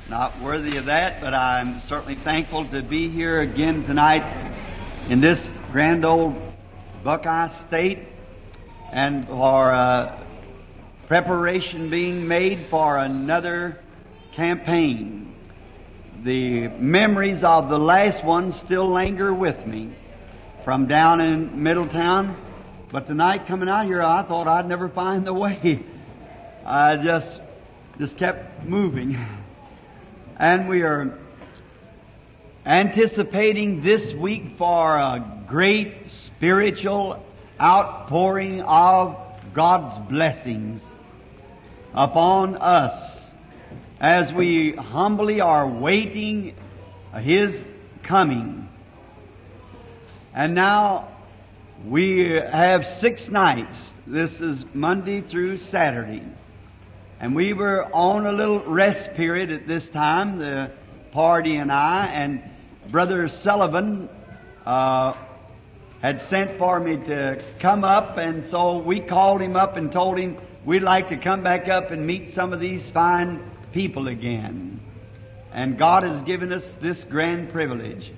not worthy of that, but I'm certainly thankful to be here again tonight in this grand old Buckeye State, and for preparation being made for another campaign. The memories of the last one still linger with me from down in Middletown, but tonight coming out here, I thought I'd never find the way. I just kept moving. And we are anticipating this week for a great spiritual outpouring of God's blessings upon us as we humbly are waiting His coming. And now we have 6 nights. This is Monday through Saturday. And we were on a little rest period at this time, the party and I, and Brother Sullivan had sent for me to come up, and so we called him up and told him we'd like to come back up and meet some of these fine people again. And God has given us this grand privilege.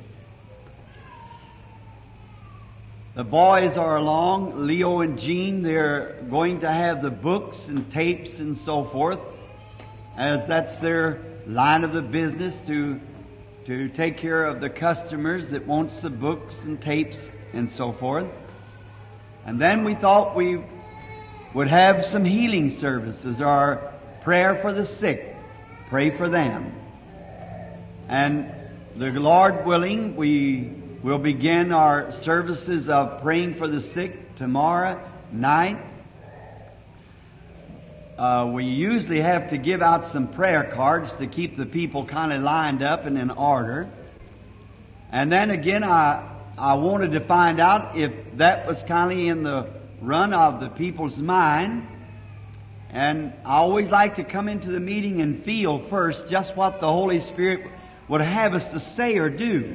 The boys are along, Leo and Jean. They're going to have the books and tapes and so forth, as that's their line of the business, to take care of the customers that wants the books and tapes and so forth. And then we thought we would have some healing services, or prayer for the sick, pray for them. And the Lord willing, we'll begin our services of praying for the sick tomorrow night. We usually have to give out some prayer cards to keep the people kind of lined up and in order. And then again, I wanted to find out if that was kind of in the run of the people's mind. And I always like to come into the meeting and feel first just what the Holy Spirit would have us to say or do.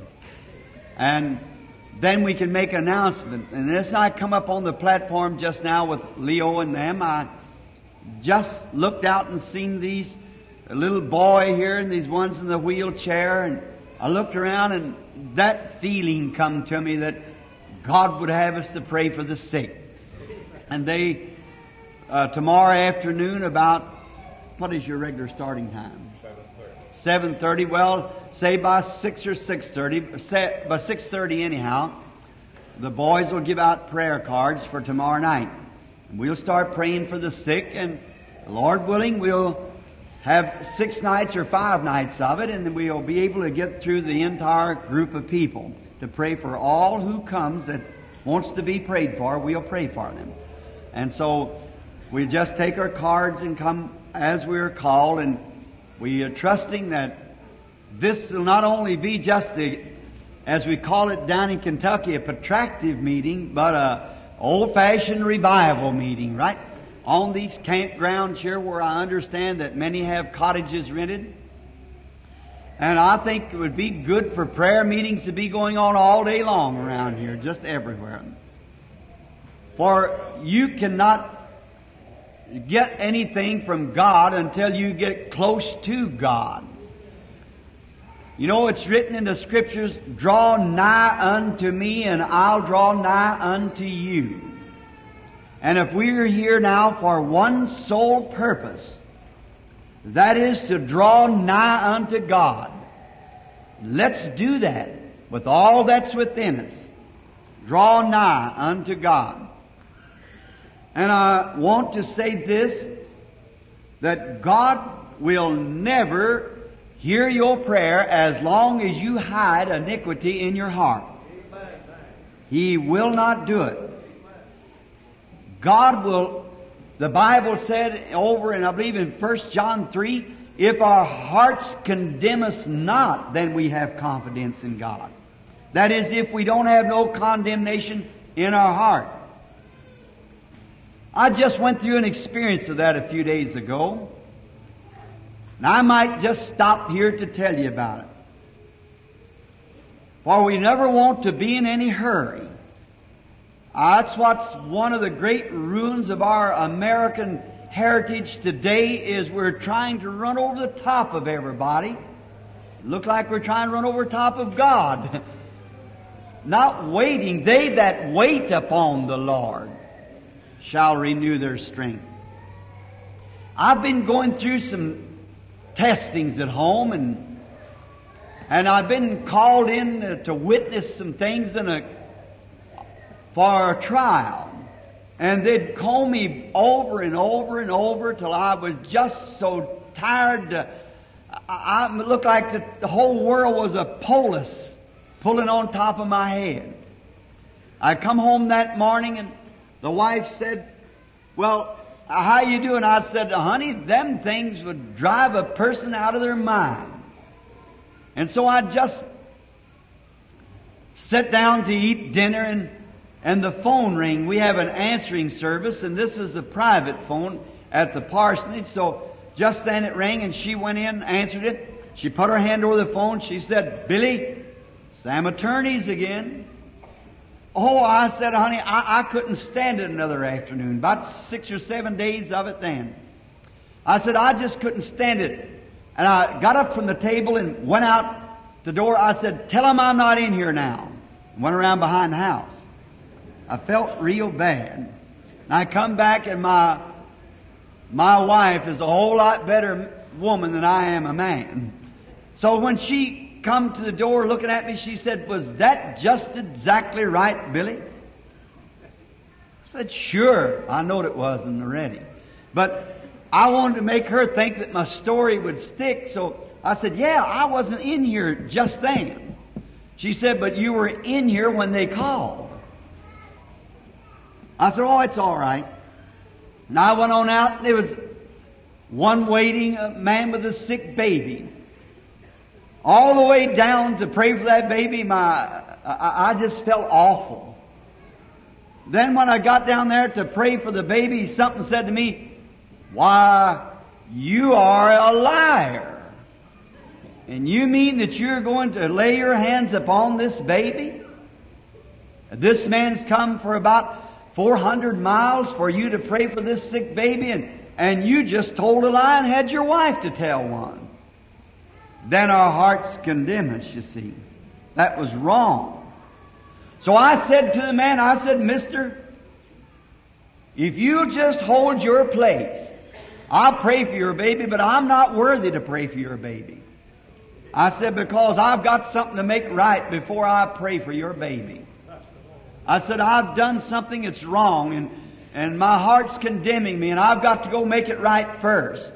And then we can make an announcement. And as I come up on the platform just now with Leo and them, I just looked out and seen these little boy here and these ones in the wheelchair, and I looked around and that feeling come to me that God would have us to pray for the sick. And they, tomorrow afternoon about, what is your regular starting time? 7:30. Well, say by 6 or 6:30, by 6:30 anyhow, the boys will give out prayer cards for tomorrow night. And we'll start praying for the sick, and Lord willing, we'll have 6 nights or 5 nights of it, and then we'll be able to get through the entire group of people to pray for all who comes that wants to be prayed for. We'll pray for them. And so we just take our cards and come as we're called, and we are trusting that this will not only be just as we call it down in Kentucky, a protractive meeting, but a old-fashioned revival meeting, right? On these campgrounds here where I understand that many have cottages rented. And I think it would be good for prayer meetings to be going on all day long around here, just everywhere. For you cannot get anything from God until you get close to God. You know, it's written in the Scriptures, draw nigh unto me and I'll draw nigh unto you. And if we're here now for one sole purpose, that is to draw nigh unto God, let's do that with all that's within us. Draw nigh unto God. And I want to say this, that God will never hear your prayer as long as you hide iniquity in your heart. He will not do it. God will, the Bible said over, and I believe in 1 John 3, if our hearts condemn us not, then we have confidence in God. That is, if we don't have no condemnation in our heart. I just went through an experience of that a few days ago. And I might just stop here to tell you about it. For we never want to be in any hurry. That's what's one of the great ruins of our American heritage today is we're trying to run over the top of everybody. Look like we're trying to run over the top of God. Not waiting. They that wait upon the Lord shall renew their strength. I've been going through some testings at home, and I've been called in to witness some things for a trial. And they'd call me over and over and over till I was just so tired. I looked like the whole world was a polis pulling on top of my head. I come home that morning and the wife said, "Well, how you doing?" I said, "Honey, them things would drive a person out of their mind." And so I just sat down to eat dinner, and the phone rang. We have an answering service, and this is a private phone at the parsonage. So just then it rang, and she went in, answered it. She put her hand over the phone. She said, "Billy, Sam Attorneys again." Oh, I said, "Honey, I couldn't stand it another afternoon." About 6 or 7 days of it then. I said, I just couldn't stand it. And I got up from the table and went out the door. I said, "Tell them I'm not in here now." Went around behind the house. I felt real bad. And I come back, and my wife is a whole lot better woman than I am a man. So when she come to the door looking at me, she said, "Was that just exactly right, Billy?" I said, "Sure, I knowed it wasn't already." But I wanted to make her think that my story would stick, so I said, "Yeah, I wasn't in here just then." She said, "But you were in here when they called." I said, "Oh, it's all right." And I went on out, and there was one waiting, a man with a sick baby. All the way down to pray for that baby, I just felt awful. Then when I got down there to pray for the baby, something said to me, "Why, you are a liar. And you mean that you're going to lay your hands upon this baby? This man's come for about 400 miles for you to pray for this sick baby, and you just told a lie and had your wife to tell one." Then our hearts condemn us, you see. That was wrong. So I said to the man, I said, "Mister, if you just hold your place, I'll pray for your baby, but I'm not worthy to pray for your baby." I said, "Because I've got something to make right before I pray for your baby." I said, "I've done something that's wrong, and my heart's condemning me, and I've got to go make it right first."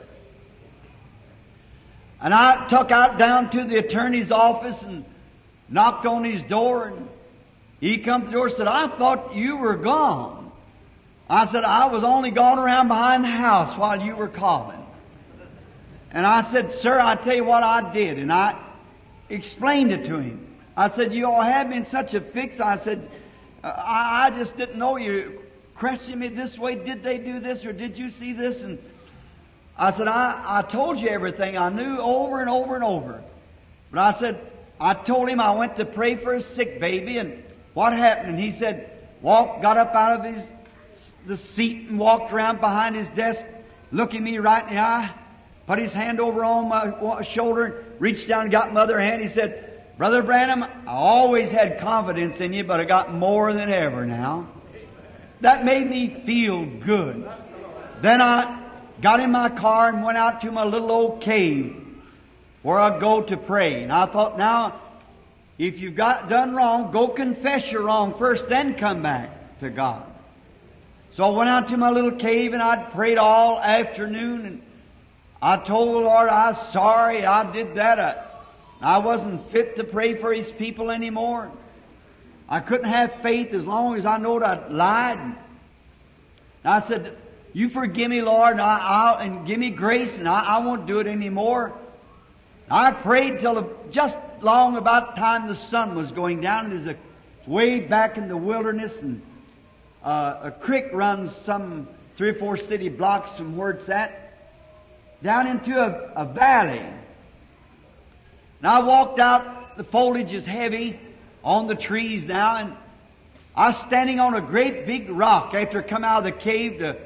And I took out down to the attorney's office and knocked on his door, and he come to the door and said, "I thought you were gone." I said, "I was only gone around behind the house while you were calling." And I said, "Sir, I tell you what I did." And I explained it to him. I said, "You all had me in such a fix." I said, I just didn't know you questioned me this way. Did they do this, or did you see this?" And I said, I told you everything I knew over and over and over. But I said, I told him I went to pray for a sick baby, and what happened? And he said, got up out of the seat and walked around behind his desk, looking me right in the eye, put his hand over on my shoulder, reached down and got my other hand. He said, "Brother Branham, I always had confidence in you, but I got more than ever now." That made me feel good. Then I got in my car and went out to my little old cave where I go to pray. And I thought, now, if you've done wrong, go confess your wrong first, then come back to God. So I went out to my little cave, and I'd prayed all afternoon, and I told the Lord, "I'm sorry I did that. I wasn't fit to pray for His people anymore. I couldn't have faith as long as I knowed I'd lied." And I said, "You forgive me, Lord, and give me grace, and I won't do it anymore." I prayed till just long about the time the sun was going down. And there's way back in the wilderness, and a creek runs some 3 or 4 city blocks from where it's at, down into a valley. And I walked out. The foliage is heavy on the trees now, and I was standing on a great big rock after I come out of the cave to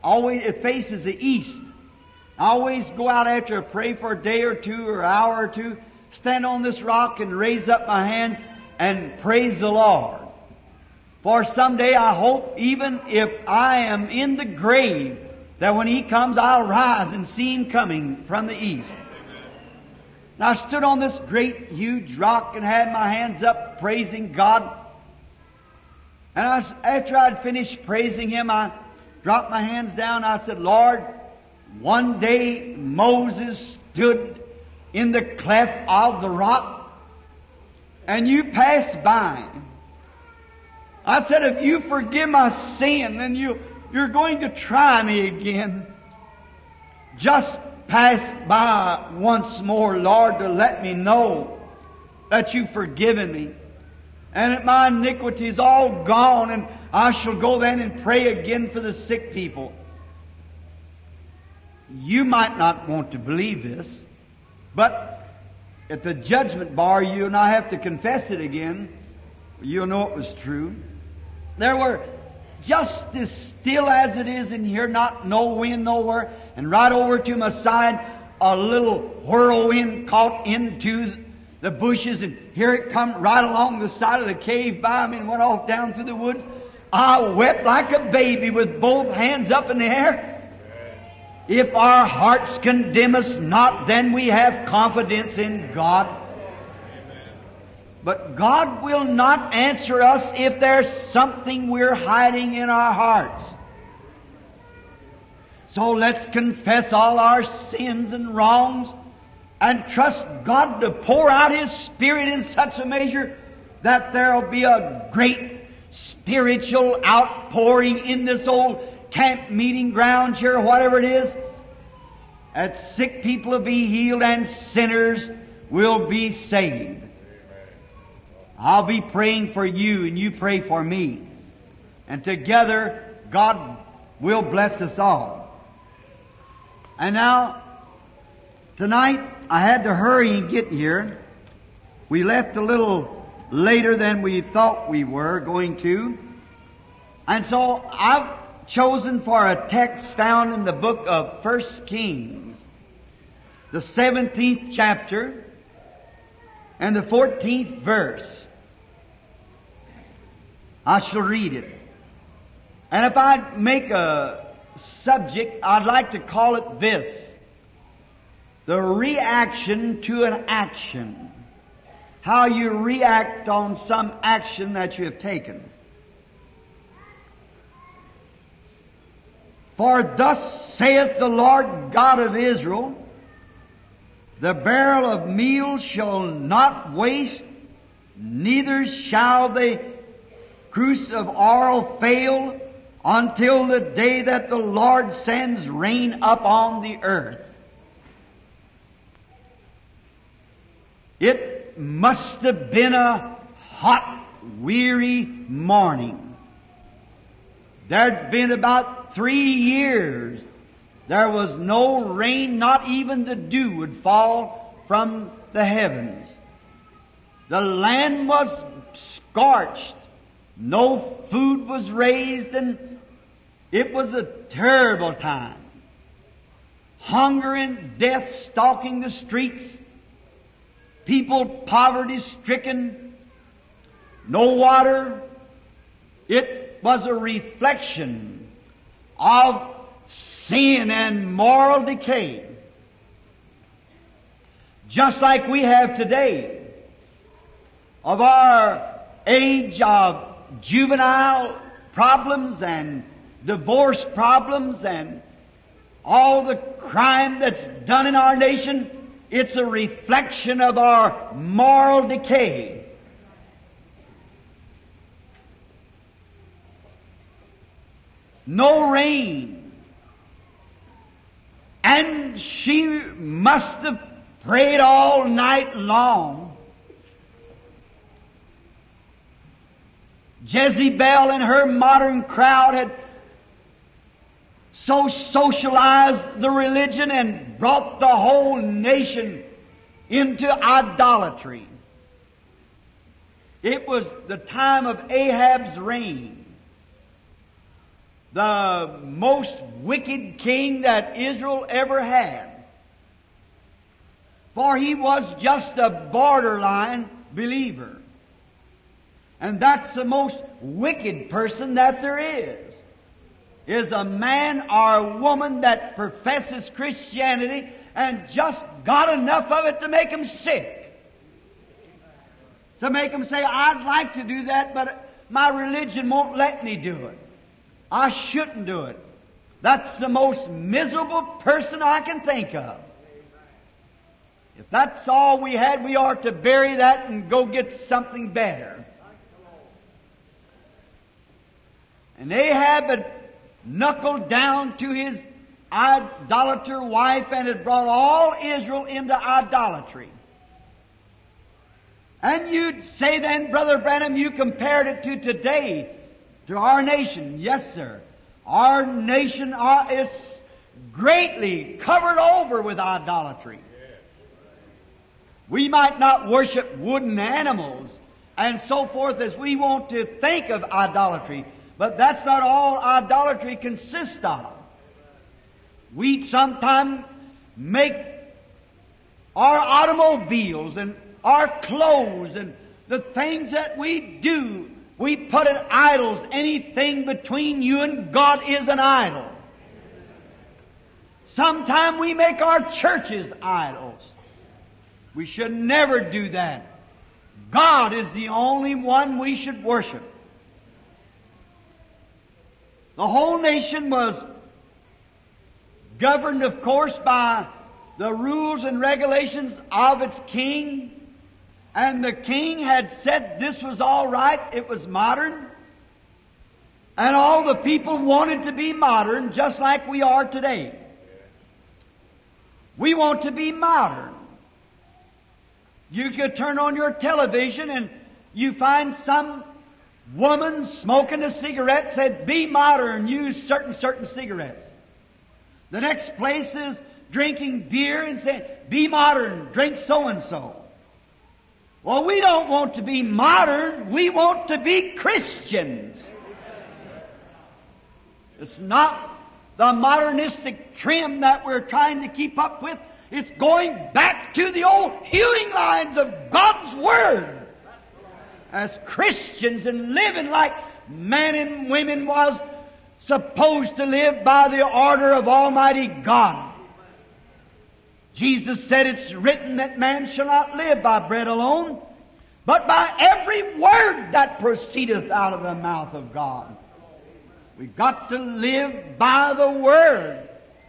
always, it faces the east. I always go out after I pray for a day or two or an hour or two, stand on this rock and raise up my hands and praise the Lord. For someday I hope, even if I am in the grave, that when He comes I'll rise and see Him coming from the east. And I stood on this great huge rock and had my hands up praising God. And after I'd finished praising Him, I dropped my hands down. I said, Lord, one day Moses stood in the cleft of the rock and You passed by. I said, if You forgive my sin, then you're going to try me again. Just pass by once more, Lord, to let me know that You've forgiven me and that my iniquity is all gone, and I shall go then and pray again for the sick people. You might not want to believe this, but at the judgment bar, you and I have to confess it again. You'll know it was true. There were, just as still as it is in here, not no wind nowhere, and right over to my side, a little whirlwind caught into the bushes, and here it come right along the side of the cave by me and went off down through the woods. I wept like a baby with both hands up in the air. If our hearts condemn us not, then we have confidence in God. But God will not answer us if there's something we're hiding in our hearts. So let's confess all our sins and wrongs and trust God to pour out His Spirit in such a measure that there'll be a great spiritual outpouring in this old camp meeting ground here, whatever it is, that sick people will be healed and sinners will be saved. I'll be praying for you and you pray for me. And together, God will bless us all. And now, tonight, I had to hurry and get here. We left a little later than we thought we were going to. And so, I've chosen for a text found in the book of 1 Kings, the 17th chapter, and the 14th verse. I shall read it. And if I make a subject, I'd like to call it this: the reaction to an action. How you react on some action that you have taken. For thus saith the Lord God of Israel, the barrel of meal shall not waste, neither shall the cruse of oil fail, until the day that the Lord sends rain upon the earth. It must have been a hot, weary morning. There'd been about 3 years. There was no rain, not even the dew would fall from the heavens. The land was scorched. No food was raised, and it was a terrible time. Hunger and death stalking the streets. People poverty-stricken. No water. It was a reflection of sin and moral decay. Just like we have today, of our age of juvenile problems and divorce problems and all the crime that's done in our nation, it's a reflection of our moral decay. No rain. And she must have prayed all night long. Jezebel and her modern crowd had so socialized the religion and brought the whole nation into idolatry. It was the time of Ahab's reign. the most wicked king that Israel ever had. For he was just a borderline believer. And that's the most wicked person that there is a man or a woman that professes Christianity and just got enough of it to make him sick. To make him say, I'd like to do that, but my religion won't let me do it. I shouldn't do it. That's the most miserable person I can think of. If that's all we had, we ought to bury that and go get something better. And Ahab had knuckled down to his idolater wife and had brought all Israel into idolatry. And you'd say then, Brother Branham, you compared it to today, to our nation. Yes, sir. Our nation is greatly covered over with idolatry. We might not worship wooden animals and so forth as we want to think of idolatry, but that's not all idolatry consists of. We sometimes make our automobiles and our clothes and the things that we do, we put in idols. Anything between you and God is an idol. Sometimes we make our churches idols. We should never do that. God is the only one we should worship. The whole nation was governed, of course, by the rules and regulations of its king. And the king had said this was all right, it was modern. And all the people wanted to be modern, just like we are today. We want to be modern. You could turn on your television and you find some woman smoking a cigarette, said, be modern, use certain cigarettes. The next place is drinking beer and saying, be modern, drink so-and-so. Well, we don't want to be modern, we want to be Christians. It's not the modernistic trim that we're trying to keep up with. It's going back to the old hewing lines of God's Word. As Christians and living like men and women was supposed to live by the order of Almighty God. Jesus said it's written that man shall not live by bread alone, but by every word that proceedeth out of the mouth of God. We've got to live by the Word.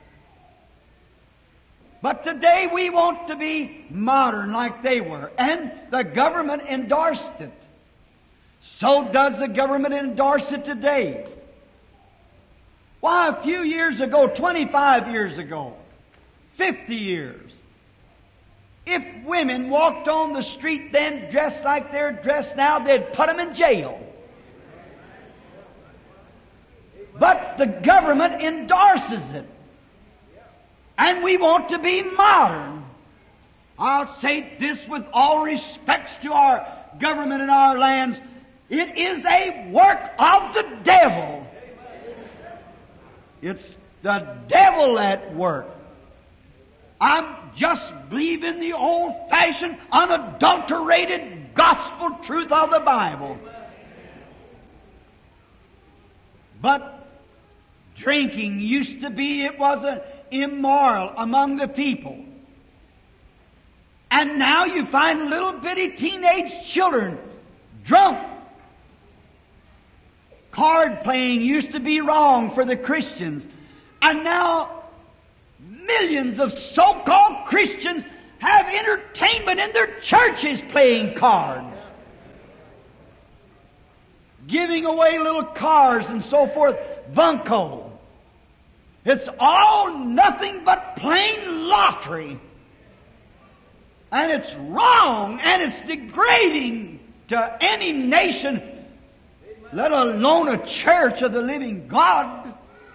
But today we want to be modern like they were, and the government endorsed it. So does the government endorse it today. Why, a few years ago, 25 years ago, 50 years, if women walked on the street then dressed like they're dressed now, they'd put them in jail. But the government endorses it. And we want to be modern. I'll say this with all respects to our government and our lands. It is a work of the devil. It's the devil at work. I'm just believing the old-fashioned, unadulterated gospel truth of the Bible. But drinking used to be, it was immoral among the people. And now you find little bitty teenage children drunk. Card playing used to be wrong for the Christians. And now millions of so-called Christians have entertainment in their churches playing cards. Giving away little cars and so forth. Bunco. It's all nothing but plain lottery. And it's wrong and it's degrading to any nation, let alone a church of the living God.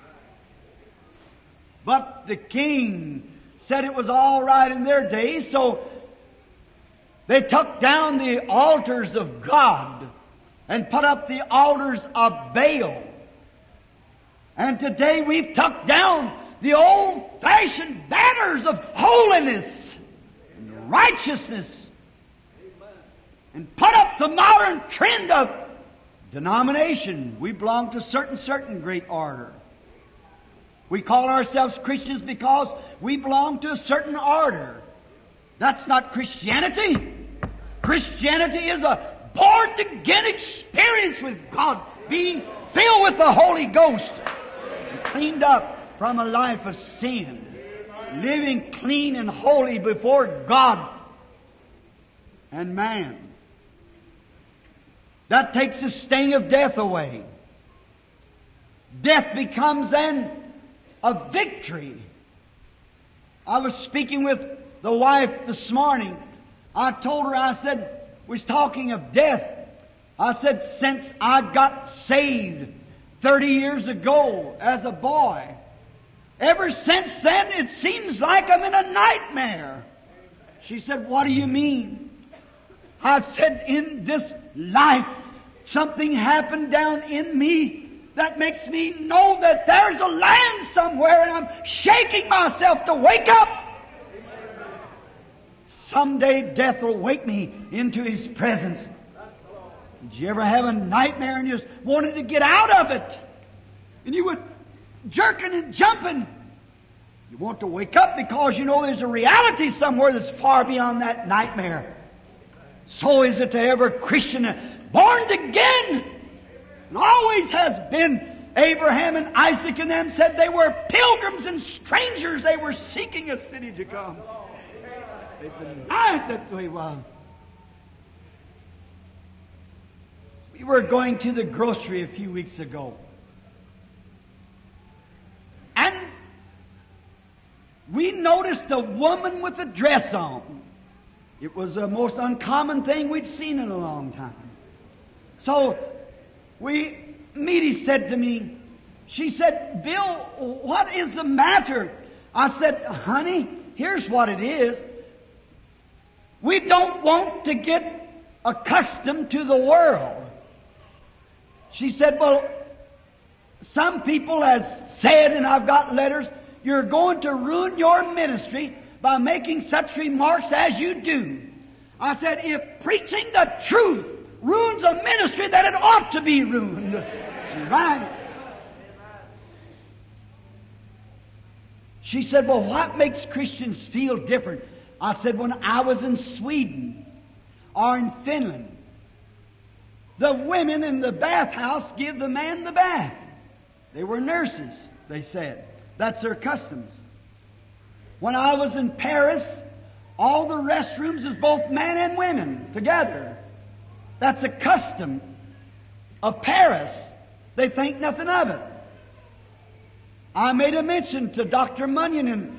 But the king said it was all right in their days, so they took down the altars of God and put up the altars of Baal. And today we've tucked down the old-fashioned banners of holiness and righteousness and put up the modern trend of denomination. We belong to certain great order. We call ourselves Christians because we belong to a certain order. That's not Christianity. Christianity is a born-again experience with God, being filled with the Holy Ghost, and cleaned up from a life of sin, living clean and holy before God and man. That takes the sting of death away. Death becomes then a victory. I was speaking with the wife this morning. I told her, I said, was talking of death. I said, since I got saved 30 years ago as a boy, ever since then it seems like I'm in a nightmare. She said, what do you mean? I said, in this life, something happened down in me that makes me know that there's a land somewhere, and I'm shaking myself to wake up. Someday death will wake me into His presence. Did you ever have a nightmare and you just wanted to get out of it? And you would jerking and jumping. You want to wake up because you know there's a reality somewhere that's far beyond that nightmare. So is it to every Christian born again, and always has been. Abraham and Isaac and them said they were pilgrims and strangers. They were seeking a city to come. They denied that they were. We were going to the grocery a few weeks ago, and we noticed a woman with a dress on. It was the most uncommon thing we'd seen in a long time. So Meady said to me, she said, Bill, what is the matter? I said, honey, here's what it is. We don't want to get accustomed to the world. She said, well, some people has said, and I've got letters, you're going to ruin your ministry by making such remarks as you do. I said, if preaching the truth ruins a ministry, then it ought to be ruined. She's right. She said, well, what makes Christians feel different? I said, when I was in Sweden or in Finland, the women in the bathhouse give the man the bath. They were nurses, they said. That's their customs. When I was in Paris, all the restrooms is both men and women together. That's a custom of Paris. They think nothing of it. I made a mention to Dr. Munyon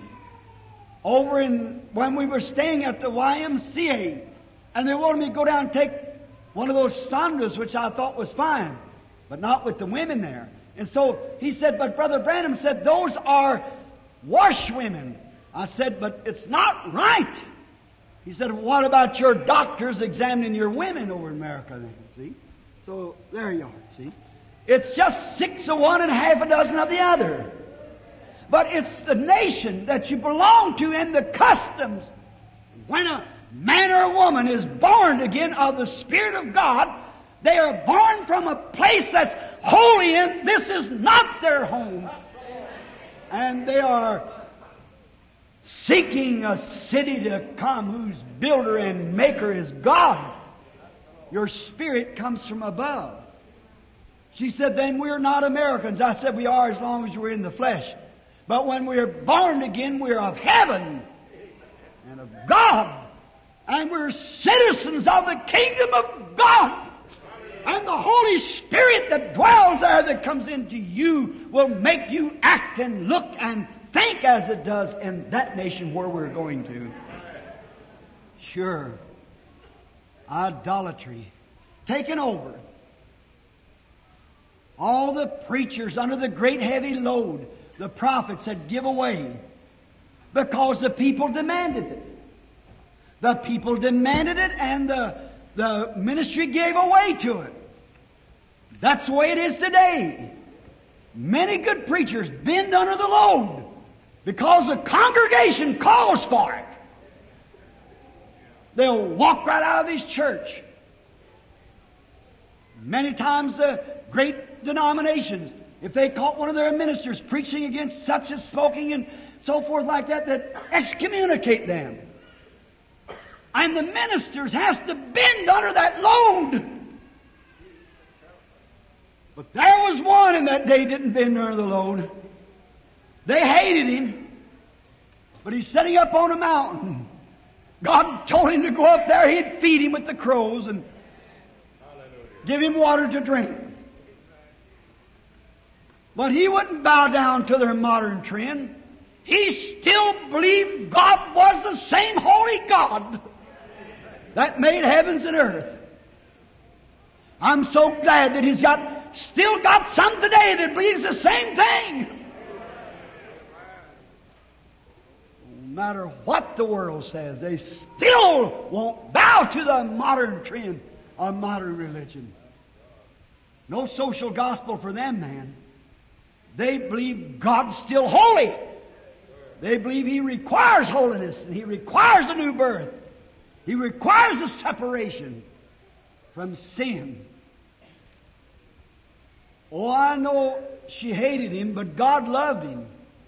when we were staying at the YMCA, and they wanted me to go down and take one of those sandras, which I thought was fine, but not with the women there. And so he said, but Brother Branham said, those are washwomen. I said, but it's not right. He said, what about your doctors examining your women over in America then? See? So there you are, see? It's just 6 of one and half a dozen of the other. But it's the nation that you belong to and the customs. When a man or a woman is born again of the Spirit of God, they are born from a place that's holy, and this is not their home. And they are seeking a city to come whose builder and maker is God. Your spirit comes from above. She said, then we're not Americans. I said, we are as long as we're in the flesh. But when we're born again, we're of heaven and of God. And we're citizens of the kingdom of God. And the Holy Spirit that dwells there, that comes into you, will make you act and look and think as it does in that nation where we're going to. Sure. Idolatry. Taken over. All the preachers under the great heavy load, the prophets had give away because the people demanded it. The people demanded it, and the ministry gave away to it. That's the way it is today. Many good preachers bend under the load because the congregation calls for it. They'll walk right out of his church. Many times the great denominations, if they caught one of their ministers preaching against such as smoking and so forth like that, that excommunicate them. And the ministers has to bend under that load. But there was one in that day didn't bend under the load. They hated him. But he's sitting up on a mountain. God told him to go up there. He'd feed him with the crows and give him water to drink. But he wouldn't bow down to their modern trend. He still believed God was the same holy God that made heavens and earth. I'm so glad that he's still got some today that believes the same thing. No matter what the world says, they still won't bow to the modern trend or modern religion. No social gospel for them, man. They believe God's still holy. They believe He requires holiness and He requires a new birth. He requires a separation from sin. Oh, I know she hated him, but God loved him.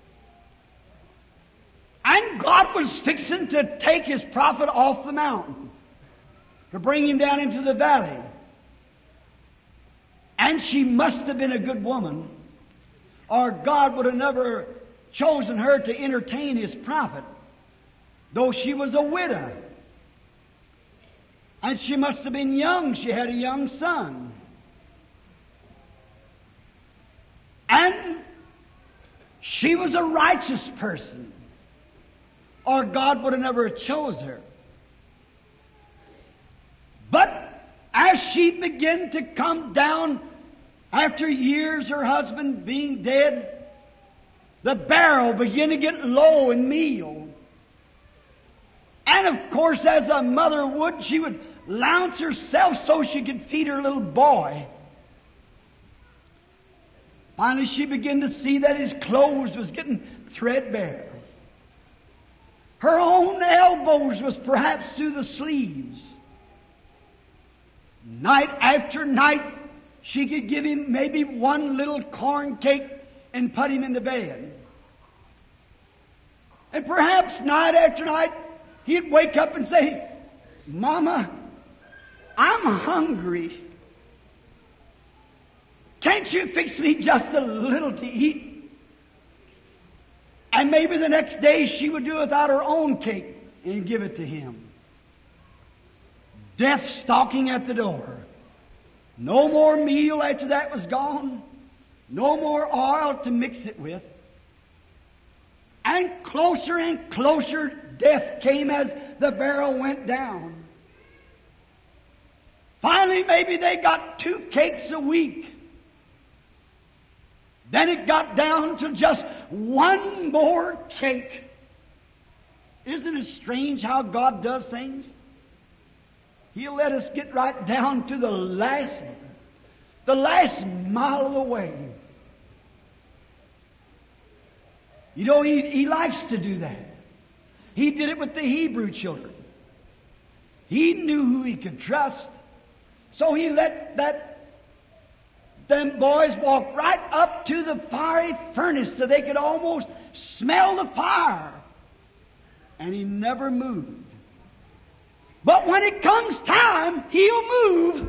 And God was fixing to take His prophet off the mountain to bring him down into the valley. And she must have been a good woman, or God would have never chosen her to entertain His prophet, though she was a widow. And she must have been young. She had a young son. And she was a righteous person, or God would have never chose her. But as she began to come down, after years her husband being dead, the barrel began to get low in meal. And of course, as a mother would, she would lounge herself so she could feed her little boy. Finally, she began to see that his clothes was getting threadbare. Her own elbows was perhaps through the sleeves. Night after night, she could give him maybe one little corn cake and put him in the bed. And perhaps night after night, he'd wake up and say, "Mama, I'm hungry. Can't you fix me just a little to eat?" And maybe the next day she would do without her own cake and give it to him. Death stalking at the door. No more meal after that was gone. No more oil to mix it with. And closer death came as the barrel went down. Finally, maybe they got 2 cakes a week. Then it got down to just one more cake. Isn't it strange how God does things? He'll let us get right down to the last mile of the way. You know, He likes to do that. He did it with the Hebrew children. He knew who He could trust. So He let them boys walk right up to the fiery furnace so they could almost smell the fire. And He never moved. But when it comes time, He'll move.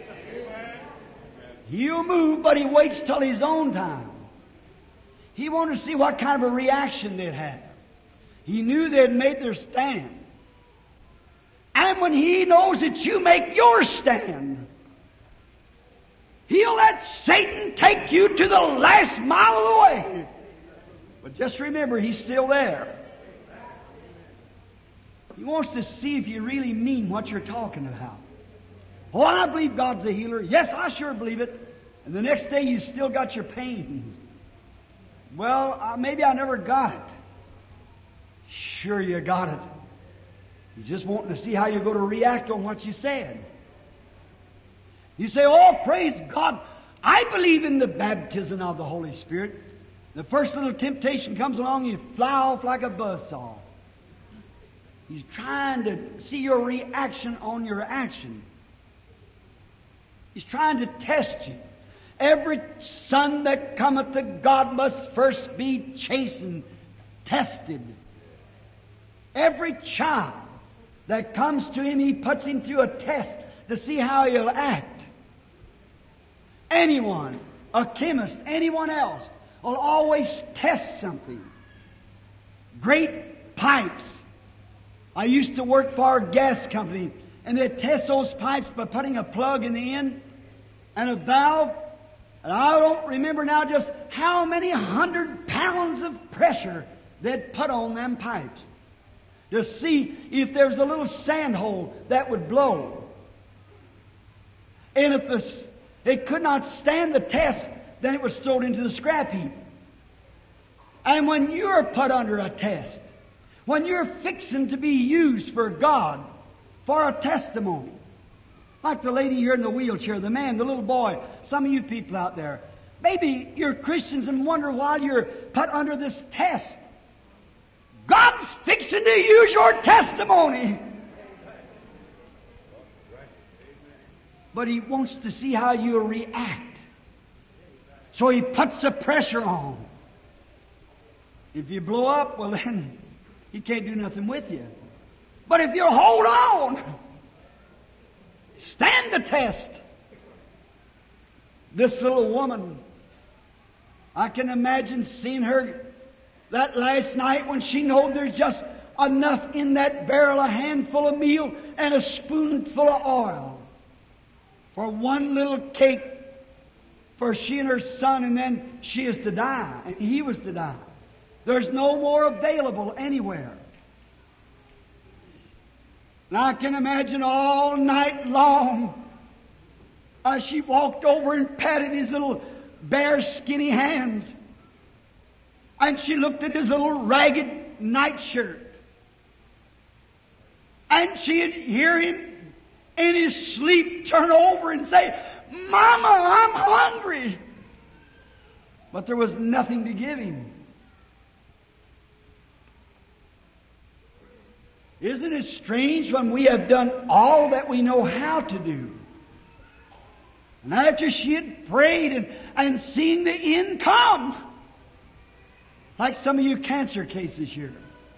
He'll move, but He waits till His own time. He wanted to see what kind of a reaction they'd have. He knew they'd made their stand. And when He knows that you make your stand, He'll let Satan take you to the last mile of the way. But just remember, He's still there. He wants to see if you really mean what you're talking about. Oh, I believe God's a healer. Yes, I sure believe it. And the next day you still got your pains. Well, maybe I never got it. Sure you got it. You're just wanting to see how you're going to react on what you said. You say, "Oh, praise God, I believe in the baptism of the Holy Spirit. The first little temptation comes along, you fly off like a buzzsaw. He's trying to see your reaction on your action. He's trying to test you. Every son that cometh to God must first be chastened, tested. Every child that comes to Him, He puts him through a test to see how he'll act. Anyone, a chemist, anyone else, will always test something. Great pipes. I used to work for a gas company, and they'd test those pipes by putting a plug in the end and a valve. And I don't remember now just how many 100 pounds of pressure they'd put on them pipes to see if there's a little sand hole that would blow. And if it could not stand the test, then it was thrown into the scrap heap. And when you're put under a test, when you're fixing to be used for God, for a testimony, like the lady here in the wheelchair, the man, the little boy, some of you people out there, maybe you're Christians and wonder why you're put under this test. God's fixing to use your testimony. But He wants to see how you'll react. So He puts the pressure on. If you blow up, well then, He can't do nothing with you. But if you hold on, stand the test. This little woman, I can imagine seeing her that last night when she knowed there's just enough in that barrel, a handful of meal and a spoonful of oil for one little cake for she and her son, and then she is to die, and he was to die. There's no more available anywhere. And I can imagine all night long as she walked over and patted his little bare skinny hands. And she looked at his little ragged nightshirt. And she'd hear him in his sleep turn over and say, "Mama, I'm hungry." But there was nothing to give him. Isn't it strange when we have done all that we know how to do? And after she had prayed and seen the end come, like some of you cancer cases here,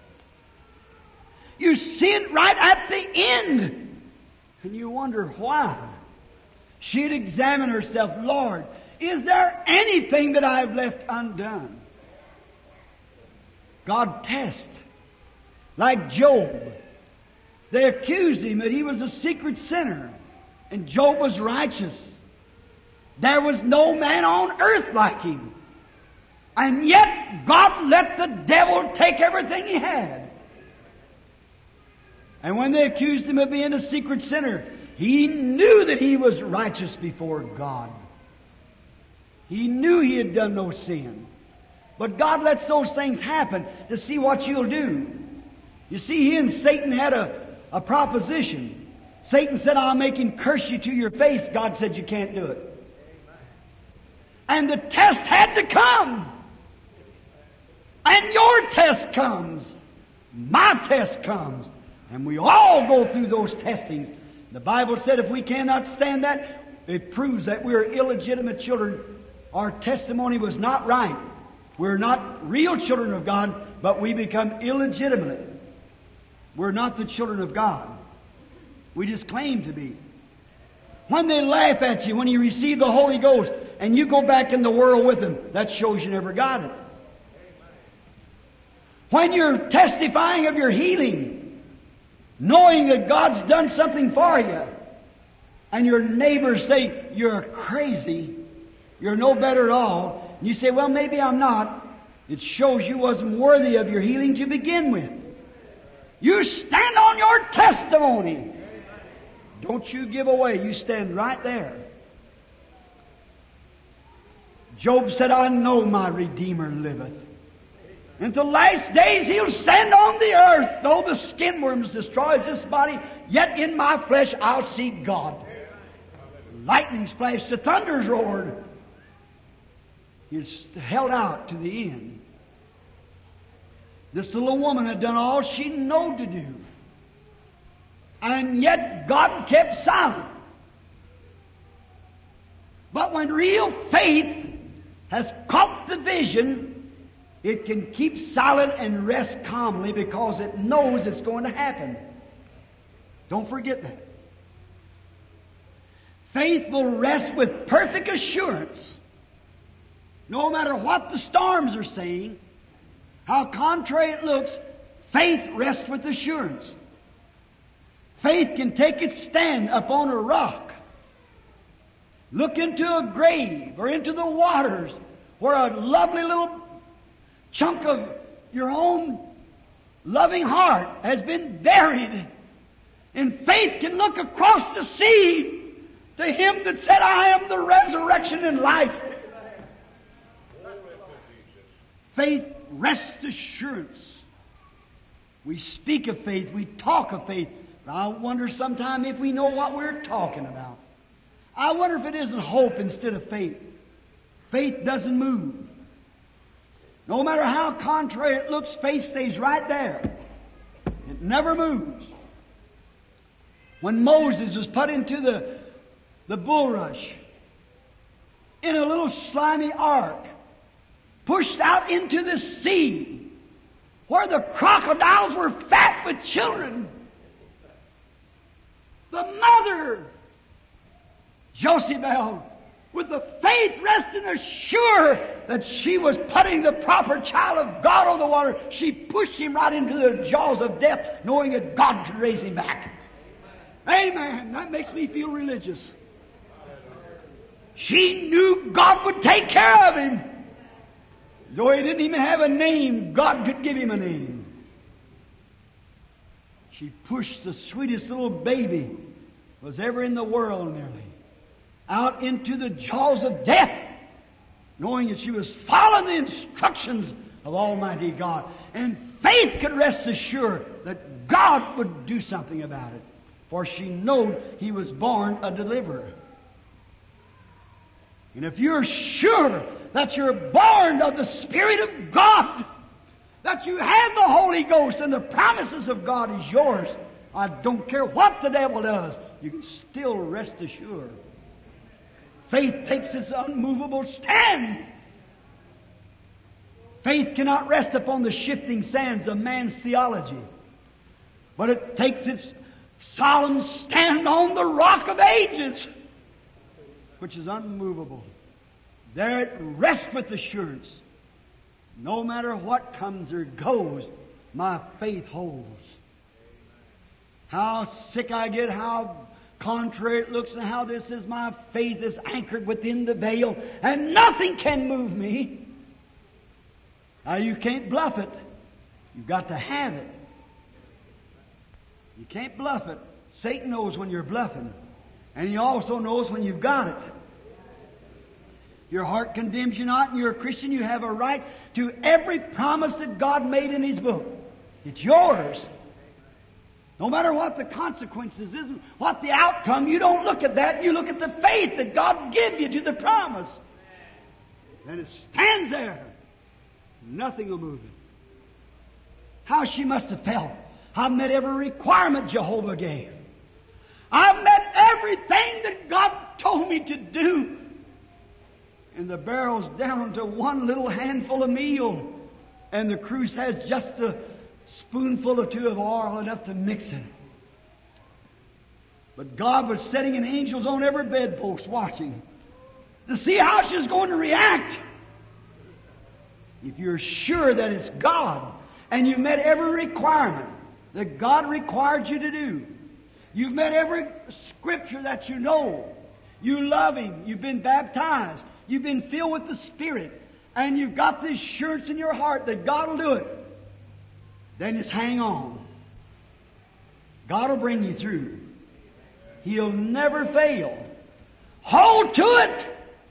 you see it right at the end, and you wonder why. She'd examine herself. Lord, is there anything that I've left undone? God tests. Like Job. They accused him that he was a secret sinner. And Job was righteous. There was no man on earth like him. And yet God let the devil take everything he had. And when they accused him of being a secret sinner, he knew that he was righteous before God. He knew he had done no sin. But God lets those things happen to see what you'll do. You see, he and Satan had a proposition. Satan said, "I'll make him curse you to your face." God said, "You can't do it." And the test had to come. And your test comes. My test comes. And we all go through those testings. The Bible said if we cannot stand that, it proves that we are illegitimate children. Our testimony was not right. We're not real children of God, but we become illegitimate. We're not the children of God. We just claim to be. When they laugh at you, when you receive the Holy Ghost, and you go back in the world with them, that shows you never got it. When you're testifying of your healing, knowing that God's done something for you, and your neighbors say, "You're crazy, you're no better at all," and you say, "Well, maybe I'm not," it shows you wasn't worthy of your healing to begin with. You stand on your testimony. Don't you give away. You stand right there. Job said, "I know my Redeemer liveth. And the last days He'll stand on the earth. Though the skin worms destroys this body, yet in my flesh I'll see God." Lightnings flashed, the thunders roared. He's held out to the end. This little woman had done all she knew to do. And yet God kept silent. But when real faith has caught the vision, it can keep silent and rest calmly because it knows it's going to happen. Don't forget that. Faith will rest with perfect assurance. No matter what the storms are saying, how contrary it looks, faith rests with assurance. Faith can take its stand upon a rock, look into a grave or into the waters where a lovely little chunk of your own loving heart has been buried. And faith can look across the sea to Him that said, I am the resurrection and life. Faith rests assurance. We speak of faith, we talk of faith. But I wonder sometime if we know what we're talking about. I wonder if it isn't hope instead of faith. Faith doesn't move. No matter how contrary it looks, faith stays right there. It never moves. When Moses was put into the bulrush in a little slimy ark, pushed out into the sea, where the crocodiles were fat with children, the mother, Jochebed, with the faith resting assured that she was putting the proper child of God on the water, she pushed him right into the jaws of death, knowing that God could raise him back. Amen. That makes me feel religious. She knew God would take care of him. Though he didn't even have a name, God could give him a name. She pushed the sweetest little baby was ever in the world nearly out into the jaws of death, knowing that she was following the instructions of Almighty God. And faith could rest assured that God would do something about it, for she knew He was born a deliverer. And if you're sure that you're born of the Spirit of God, that you have the Holy Ghost and the promises of God is yours, I don't care what the devil does, you can still rest assured. Faith takes its unmovable stand. Faith cannot rest upon the shifting sands of man's theology, but it takes its solemn stand on the rock of ages, which is unmovable. There it rests with assurance. No matter what comes or goes, my faith holds. How sick I get, how contrary it looks, and how this is, my faith is anchored within the veil, and nothing can move me. Now you can't bluff it. You've got to have it. You can't bluff it. Satan knows when you're bluffing, and he also knows when you've got it. Your heart condemns you not, and you're a Christian. You have a right to every promise that God made in His book. It's yours. No matter what the consequences is, what the outcome, you don't look at that. You look at the faith that God gave you to the promise. And it stands there. Nothing will move it. How she must have felt. I've met every requirement Jehovah gave. I've met everything that God told me to do. And the barrel's down to one little handful of meal. And the cruse has just a spoonful or two of oil, enough to mix it. But God was setting an angels on every bedpost watching to see how she's going to react. If you're sure that it's God and you've met every requirement that God required you to do, you've met every scripture that you know, you love Him, you've been baptized, you've been filled with the Spirit, and you've got this assurance in your heart that God will do it, then just hang on. God will bring you through. He'll never fail. Hold to it.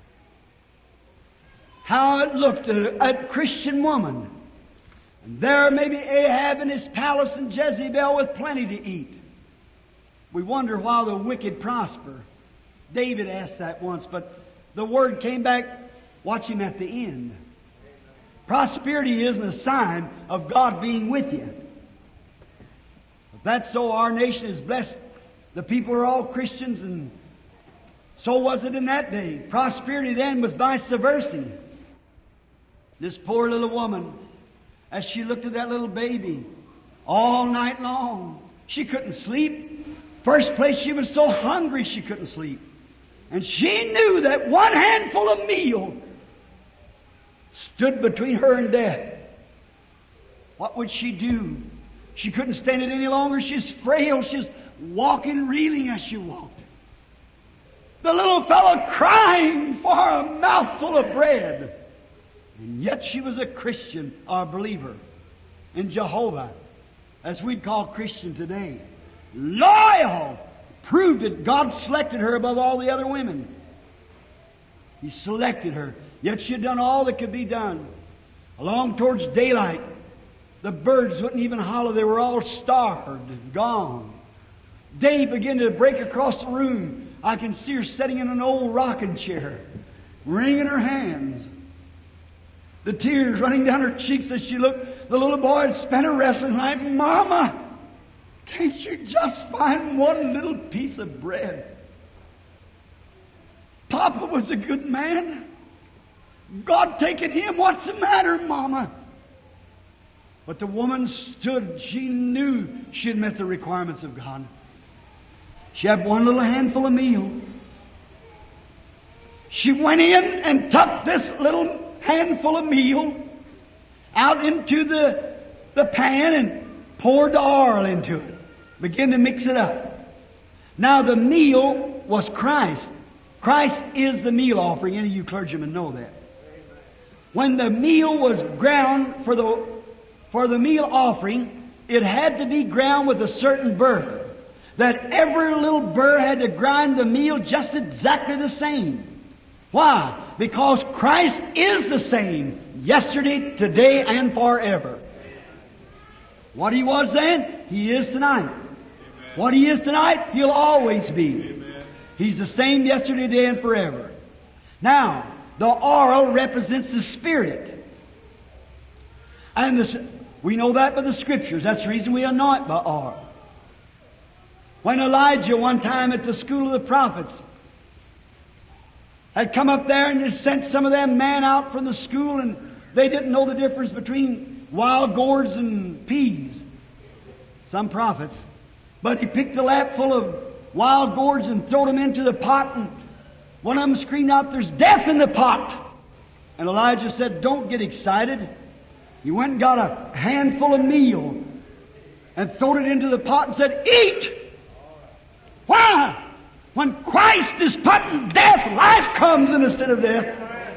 How it looked at a Christian woman. And there may be Ahab in his palace and Jezebel with plenty to eat. We wonder why the wicked prosper. David asked that once, but the word came back, watch Him at the end. Prosperity isn't a sign of God being with you. If that's so, our nation is blessed. The people are all Christians, and so was it in that day. Prosperity then was vice versa. This poor little woman, as she looked at that little baby all night long, she couldn't sleep. First place, she was so hungry she couldn't sleep. And she knew that one handful of meal stood between her and death. What would she do? She couldn't stand it any longer. She's frail. She's walking, reeling as she walked. The little fellow crying for a mouthful of bread. And yet she was a Christian or a believer in Jehovah, as we'd call Christian today. Loyal! Proved it. God selected her above all the other women. He selected her. Yet she had done all that could be done. Along towards daylight, the birds wouldn't even holler. They were all starved and gone. Day began to break across the room. I can see her sitting in an old rocking chair, wringing her hands. The tears running down her cheeks as she looked. The little boy had spent a restless night. Mama, can't you just find one little piece of bread? Papa was a good man. God taking him. What's the matter, Mama? But the woman stood. She knew she had met the requirements of God. She had one little handful of meal. She went in and took this little handful of meal out into the pan and poured the oil into it. Began to mix it up. Now the meal was Christ. Christ is the meal offering. Any of you clergymen know that. When the meal was ground for the meal offering, it had to be ground with a certain burr. That every little burr had to grind the meal just exactly the same. Why? Because Christ is the same yesterday, today, and forever. What He was then, He is tonight. Amen. What He is tonight, He'll always be. Amen. He's the same yesterday, today, and forever. Now, the oil represents the Spirit. And we know that by the Scriptures. That's the reason we anoint by oil. When Elijah, one time at the school of the prophets, had come up there and just sent some of them men out from the school, and they didn't know the difference between wild gourds and peas. Some prophets. But he picked a lap full of wild gourds and threw them into the pot, and one of them screamed out, "There's death in the pot!" And Elijah said, "Don't get excited." He went and got a handful of meal and threw it into the pot and said, "Eat!" Why? When Christ is put in death, life comes instead of death.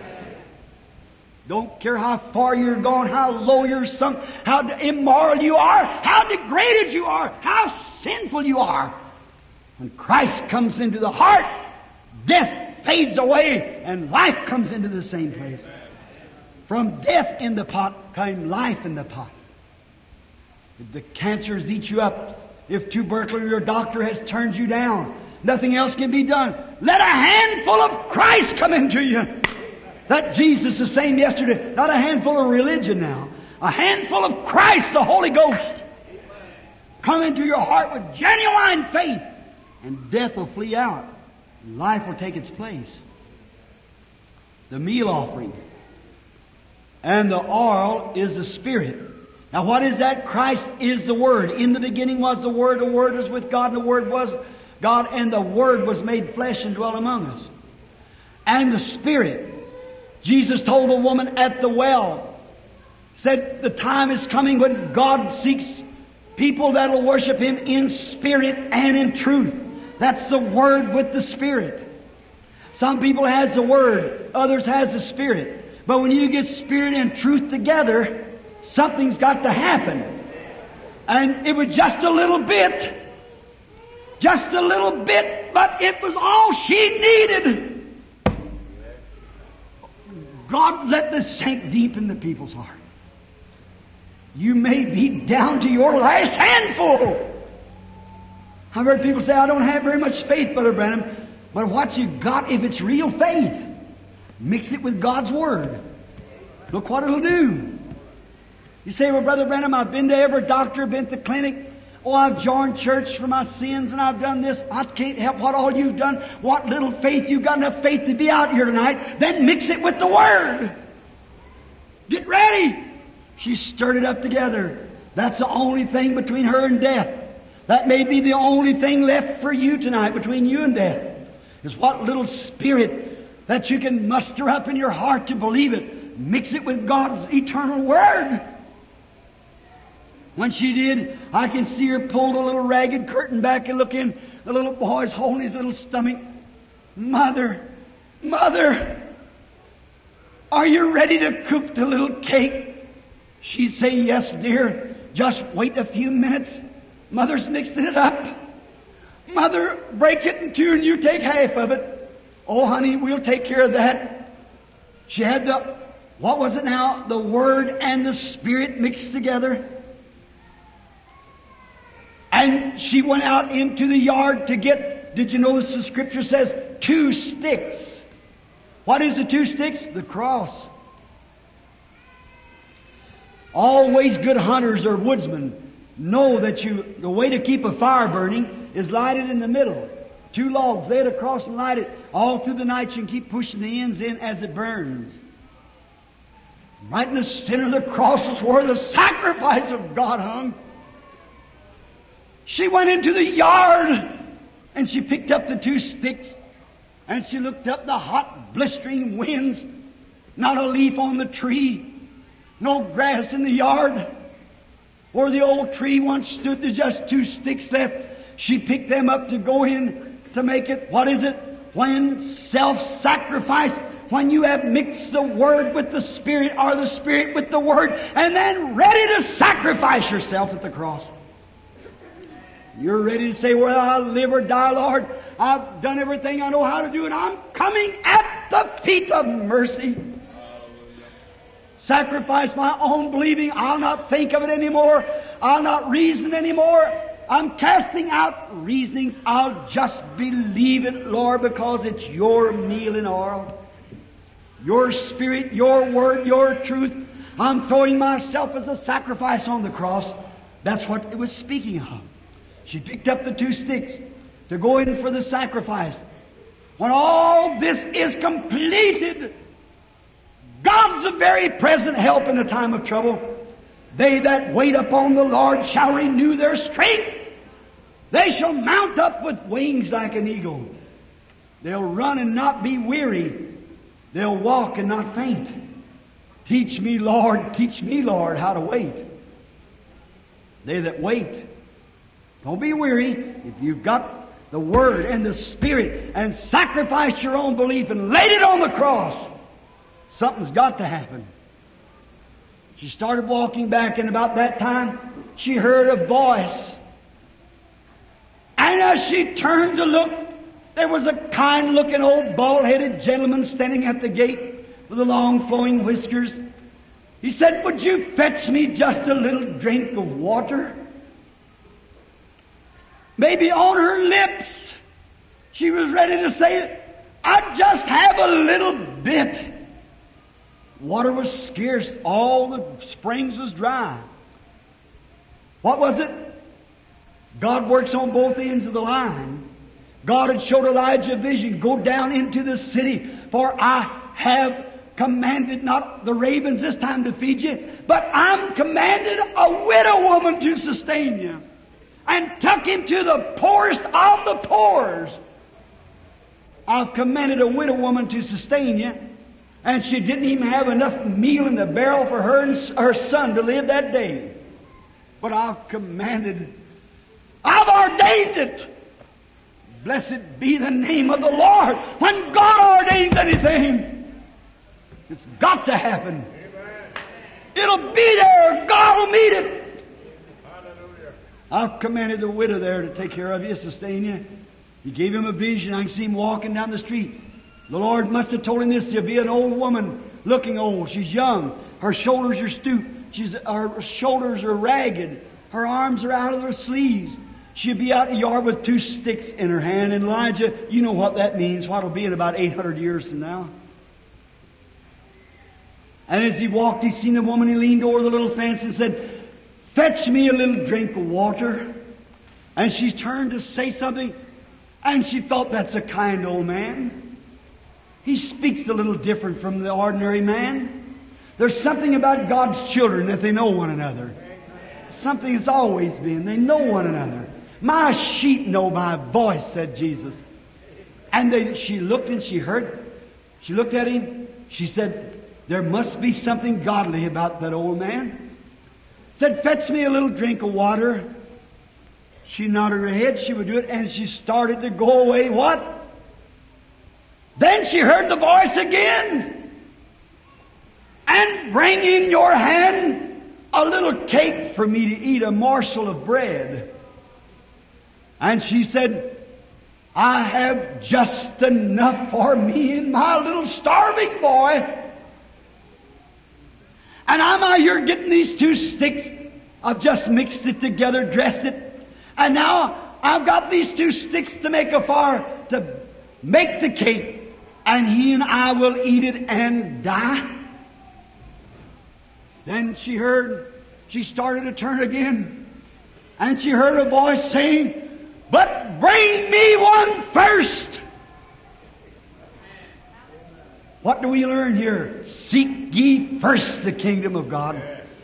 Don't care how far you're gone, how low you're sunk, how immoral you are, how degraded you are, how sinful you are. When Christ comes into the heart, death fades away and life comes into the same place. From death in the pot came life in the pot. If the cancers eat you up, if tuberculosis, your doctor has turned you down, nothing else can be done. Let a handful of Christ come into you. That Jesus is the same yesterday. Not a handful of religion now. A handful of Christ, the Holy Ghost. Come into your heart with genuine faith, and death will flee out. And life will take its place. The meal offering and the oil is the Spirit. Now what is that? Christ is the Word. In the beginning was the Word was with God, and the Word was God, and the Word was made flesh and dwelt among us. And the Spirit. Jesus told the woman at the well, said the time is coming when God seeks people that will worship Him in spirit and in truth. That's the Word with the Spirit. Some people has the Word, others has the Spirit. But when you get Spirit and truth together, something's got to happen. And it was just a little bit. Just a little bit, but it was all she needed. God, let this sink deep in the people's heart. You may be down to your last handful. I've heard people say, "I don't have very much faith, Brother Branham." But what you got, if it's real faith, Mix it with God's Word. Look what it'll do. You say, well, Brother Branham, I've been to every doctor, been to the clinic. Oh, I've joined church for my sins and I've done this. I can't help what all you've done. What little faith, you've got enough faith to be out here tonight. Then mix it with the Word. Get ready. She stirred it up together. That's the only thing between her and death. That may be the only thing left for you tonight between you and death. Is what little spirit that you can muster up in your heart to believe it. Mix it with God's eternal Word. When she did, I can see her pull the little ragged curtain back and look in. The little boy's holding his little stomach. Mother, Mother, are you ready to cook the little cake? She'd say, yes, dear. Just wait a few minutes. Mother's mixing it up. Mother, break it in two and you take half of it. Oh, honey, we'll take care of that. She had what was it now? The Word and the Spirit mixed together. And she went out into the yard to get, did you notice the Scripture says, 2 sticks. What is the 2 sticks? The cross. Always good hunters or woodsmen know that the way to keep a fire burning is light it in the middle. 2 logs laid across and light it. All through the night you can keep pushing the ends in as it burns. Right in the center of the cross is where the sacrifice of God hung. She went into the yard and she picked up the 2 sticks and she looked up the hot blistering winds. Not a leaf on the tree. No grass in the yard. Where the old tree once stood, there's just 2 sticks left. She picked them up to go in to make it. What is it? When self-sacrifice, when you have mixed the Word with the Spirit or the Spirit with the Word and then ready to sacrifice yourself at the cross. You're ready to say, well, I'll live or die, Lord. I've done everything I know how to do and I'm coming at the feet of mercy. Sacrifice my own believing. I'll not think of it anymore. I'll not reason anymore. I'm casting out reasonings. I'll just believe it, Lord, because it's your meal and oil. Your Spirit, your Word, your truth. I'm throwing myself as a sacrifice on the cross. That's what it was speaking of. She picked up the 2 sticks to go in for the sacrifice. When all this is completed, God's a very present help in the time of trouble. They that wait upon the Lord shall renew their strength. They shall mount up with wings like an eagle. They'll run and not be weary. They'll walk and not faint. Teach me, Lord, how to wait. They that wait. Don't be weary. If you've got the Word and the Spirit and sacrificed your own belief and laid it on the cross, something's got to happen. She started walking back, and about that time she heard a voice. And as she turned to look, there was a kind-looking old bald-headed gentleman standing at the gate with the long flowing whiskers. He said, would you fetch me just a little drink of water? Maybe on her lips she was ready to say, I just have a little bit. Water was scarce. All the springs was dry. What was it? God works on both ends of the line. God had showed Elijah a vision. Go down into the city, for I have commanded not the ravens this time to feed you, but I'm commanded a widow woman to sustain you. And tuck him to the poorest of the poor. I've commanded a widow woman to sustain you. And she didn't even have enough meal in the barrel for her and her son to live that day. But I've ordained it. Blessed be the name of the Lord. When God ordains anything, it's got to happen. It'll be there. God will meet it. I've commanded the widow there to take care of you, sustain you. He gave him a vision. I can see him walking down the street. The Lord must have told him this. There'll be an old woman, looking old. She's young. Her shoulders are stooped. Her shoulders are ragged. Her arms are out of their sleeves. She'll be out in the yard with 2 sticks in her hand. And Elijah, you know what that means. What it'll be in about 800 years from now. And as he walked, he seen a woman. He leaned over the little fence and said, "Fetch me a little drink of water." And she turned to say something, and she thought, that's a kind old man. He speaks a little different from the ordinary man. There's something about God's children that they know one another. Something that's always been. They know one another. "My sheep know my voice," said Jesus. And she looked and she heard. She looked at him. She said, "There must be something godly about that old man." Said, "Fetch me a little drink of water." She nodded her head. She would do it, and she started to go away. What? Then she heard the voice again. "And bring in your hand a little cake for me to eat, a morsel of bread." And she said, "I have just enough for me and my little starving boy. And I'm out here getting these 2 sticks. I've just mixed it together, dressed it. And now I've got these 2 sticks to make a fire, to make the cake. And he and I will eat it and die." Then she started to turn again. And she heard a voice saying, "But bring me one first." What do we learn here? Seek ye first the kingdom of God.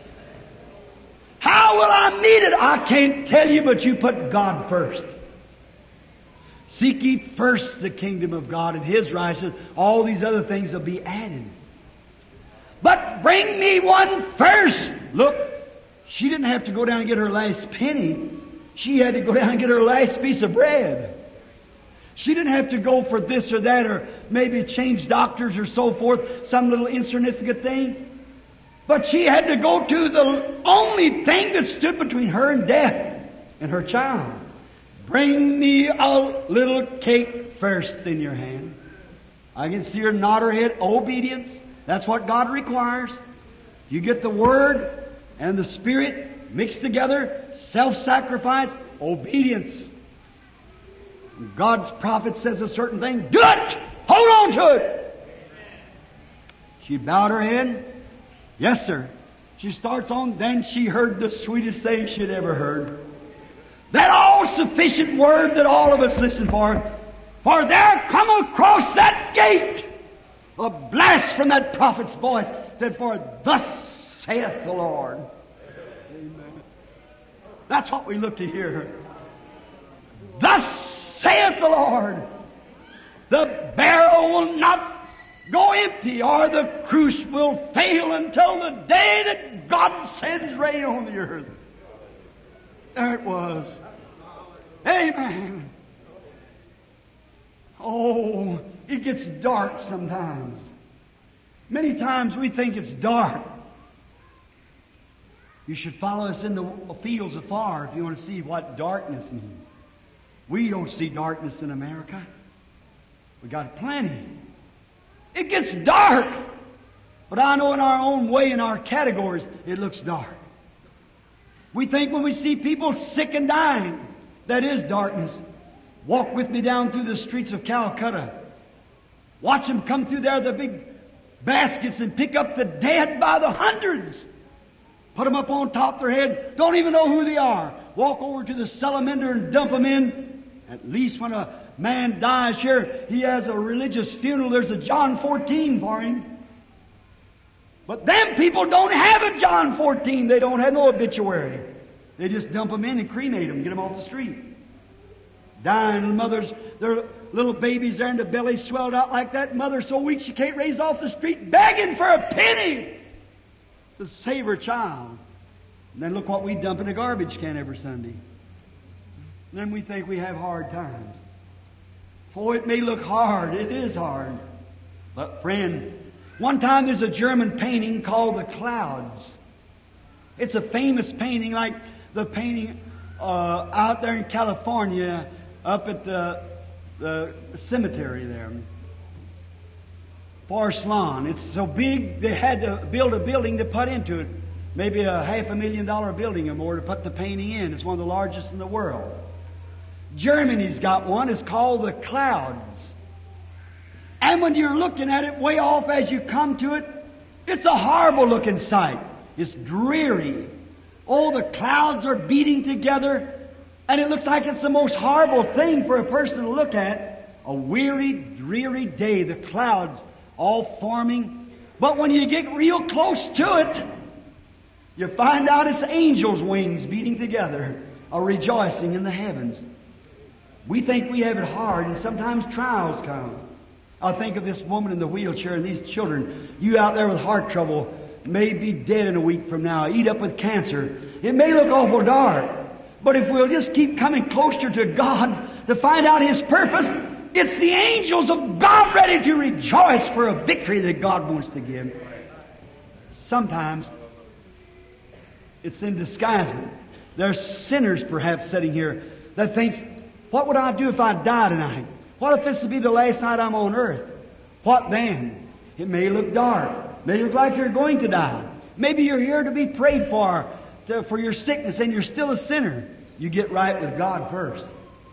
How will I meet it? I can't tell you, but you put God first. Seek ye first the kingdom of God and His righteousness. All these other things will be added. But bring me one first. Look, she didn't have to go down and get her last penny. She had to go down and get her last piece of bread. She didn't have to go for this or that, or maybe change doctors or so forth, some little insignificant thing. But she had to go to the only thing that stood between her and death and her child. Bring me a little cake first in your hand. I can see her nod her head. Obedience. That's what God requires. You get the Word and the Spirit mixed together. Self-sacrifice. Obedience. When God's prophet says a certain thing, do it! Hold on to it! She bowed her head. Yes, sir. She starts on. Then she heard the sweetest thing she'd ever heard. That all-sufficient word that all of us listen for. For there come across that gate a blast from that prophet's voice. Said, "For thus saith the Lord." Amen. That's what we look to hear. Thus saith the Lord. The barrel will not go empty, or the cruse will fail until the day that God sends rain on the earth. There it was. Amen. Oh, it gets dark sometimes. Many times we think it's dark. You should follow us in the fields afar if you want to see what darkness means. We don't see darkness in America. We got plenty. It gets dark. But I know in our own way, in our categories, it looks dark. We think when we see people sick and dying, that is darkness. Walk with me down through the streets of Calcutta. Watch them come through there, the big baskets, and pick up the dead by the hundreds. Put them up on top of their head. Don't even know who they are. Walk over to the salamander and dump them in. At least when a man dies here, he has a religious funeral. There's a John 14 for him. But them people don't have a John 14. They don't have no obituary. They just dump them in and cremate them, get them off the street. Dying mothers, their little babies there and the belly swelled out like that. Mother so weak she can't raise off the street, begging for a penny to save her child. And then look what we dump in a garbage can every Sunday. And then we think we have hard times. For it may look hard. It is hard. But friend, one time there's a German painting called The Clouds. It's a famous painting like the painting out there in California up at the cemetery there. Forest Lawn. It's so big they had to build a building to put into it. Maybe a $500,000 building or more to put the painting in. It's one of the largest in the world. Germany's got one. It's called The Clouds. And when you're looking at it way off as you come to it, It's a horrible looking sight. It's dreary. Oh, the clouds are beating together, and it looks like it's the most horrible thing for a person to look at. A weary, dreary day, the clouds all forming. But when you get real close to it, you find out it's angels' wings beating together, are rejoicing in the heavens. We think we have it hard, and sometimes trials come. I think of this woman in the wheelchair and these children. You out there with heart trouble may be dead in a week from now, eat up with cancer. It may look awful dark, but if we'll just keep coming closer to God to find out His purpose, it's the angels of God ready to rejoice for a victory that God wants to give. Sometimes it's in disguisement. There's sinners perhaps sitting here that thinks, what would I do if I die tonight? What if this would be the last night I'm on earth? What then? It may look dark. It may look like you're going to die. Maybe you're here to be prayed for your sickness, and you're still a sinner. You get right with God first.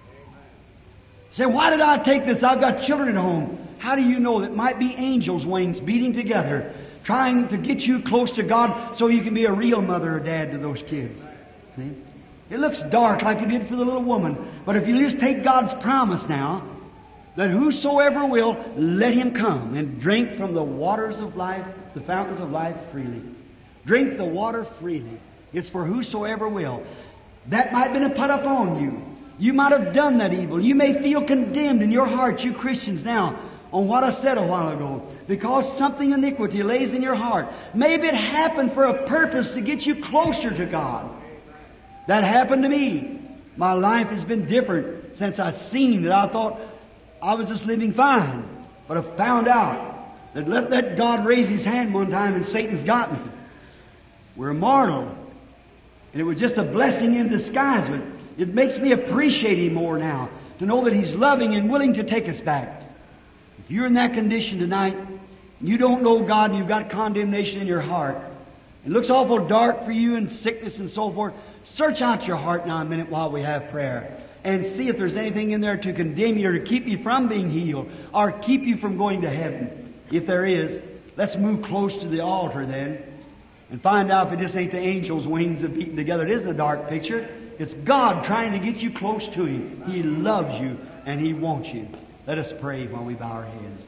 Say, why did I take this? I've got children at home. How do you know that might be angels' wings beating together, trying to get you close to God so you can be a real mother or dad to those kids? See? It looks dark like it did for the little woman. But if you just take God's promise now, that whosoever will, let him come and drink from the waters of life, the fountains of life freely. Drink the water freely. It's for whosoever will. That might have been put upon you. You might have done that evil. You may feel condemned in your heart, you Christians now, on what I said a while ago, because something iniquity lays in your heart. Maybe it happened for a purpose to get you closer to God. That happened to me. My life has been different since I seen that I thought I was just living fine. But I found out that let God raise His hand one time and Satan's got me. We're mortal. And it was just a blessing in disguise. But it makes me appreciate Him more now, to know that He's loving and willing to take us back. If you're in that condition tonight, and you don't know God, and you've got condemnation in your heart, it looks awful dark for you and sickness and so forth, search out your heart now a minute while we have prayer, and see if there's anything in there to condemn you or to keep you from being healed or keep you from going to heaven. If there is, let's move close to the altar then and find out if it just ain't the angels' wings that beating together. It isn't a dark picture. It's God trying to get you close to Him. He loves you and He wants you. Let us pray while we bow our heads.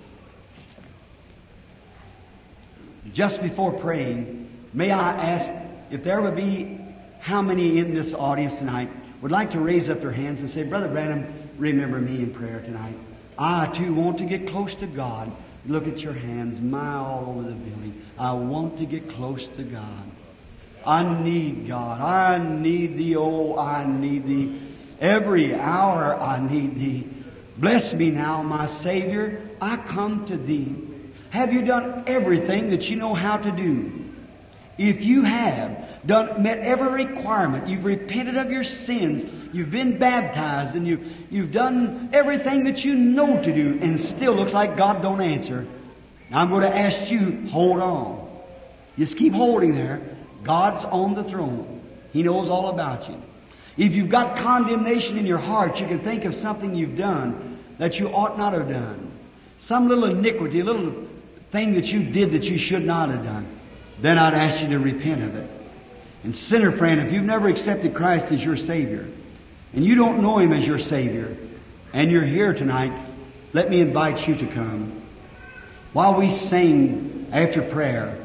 Just before praying, may I ask if there would be how many in this audience tonight would like to raise up their hands and say, Brother Branham, remember me in prayer tonight. I too want to get close to God. Look at your hands, all over the building. I want to get close to God. I need God. I need Thee. Oh, I need Thee. Every hour I need Thee. Bless me now, my Savior. I come to Thee. Have you done everything that you know how to do? If you have met every requirement, you've repented of your sins, you've been baptized, and you've done everything that you know to do, and still looks like God don't answer. Now I'm going to ask you, hold on. Just keep holding there. God's on the throne. He knows all about you. If you've got condemnation in your heart, you can think of something you've done that you ought not have done. Some little iniquity, a little thing that you did that you should not have done. Then I'd ask you to repent of it. And sinner friend, if you've never accepted Christ as your Savior, and you don't know Him as your Savior, and you're here tonight, let me invite you to come. While we sing after prayer,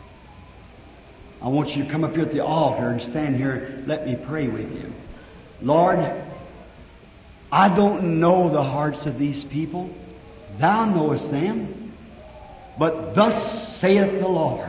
I want you to come up here at the altar and stand here. Let me pray with you. Lord, I don't know the hearts of these people. Thou knowest them. But thus saith the Lord,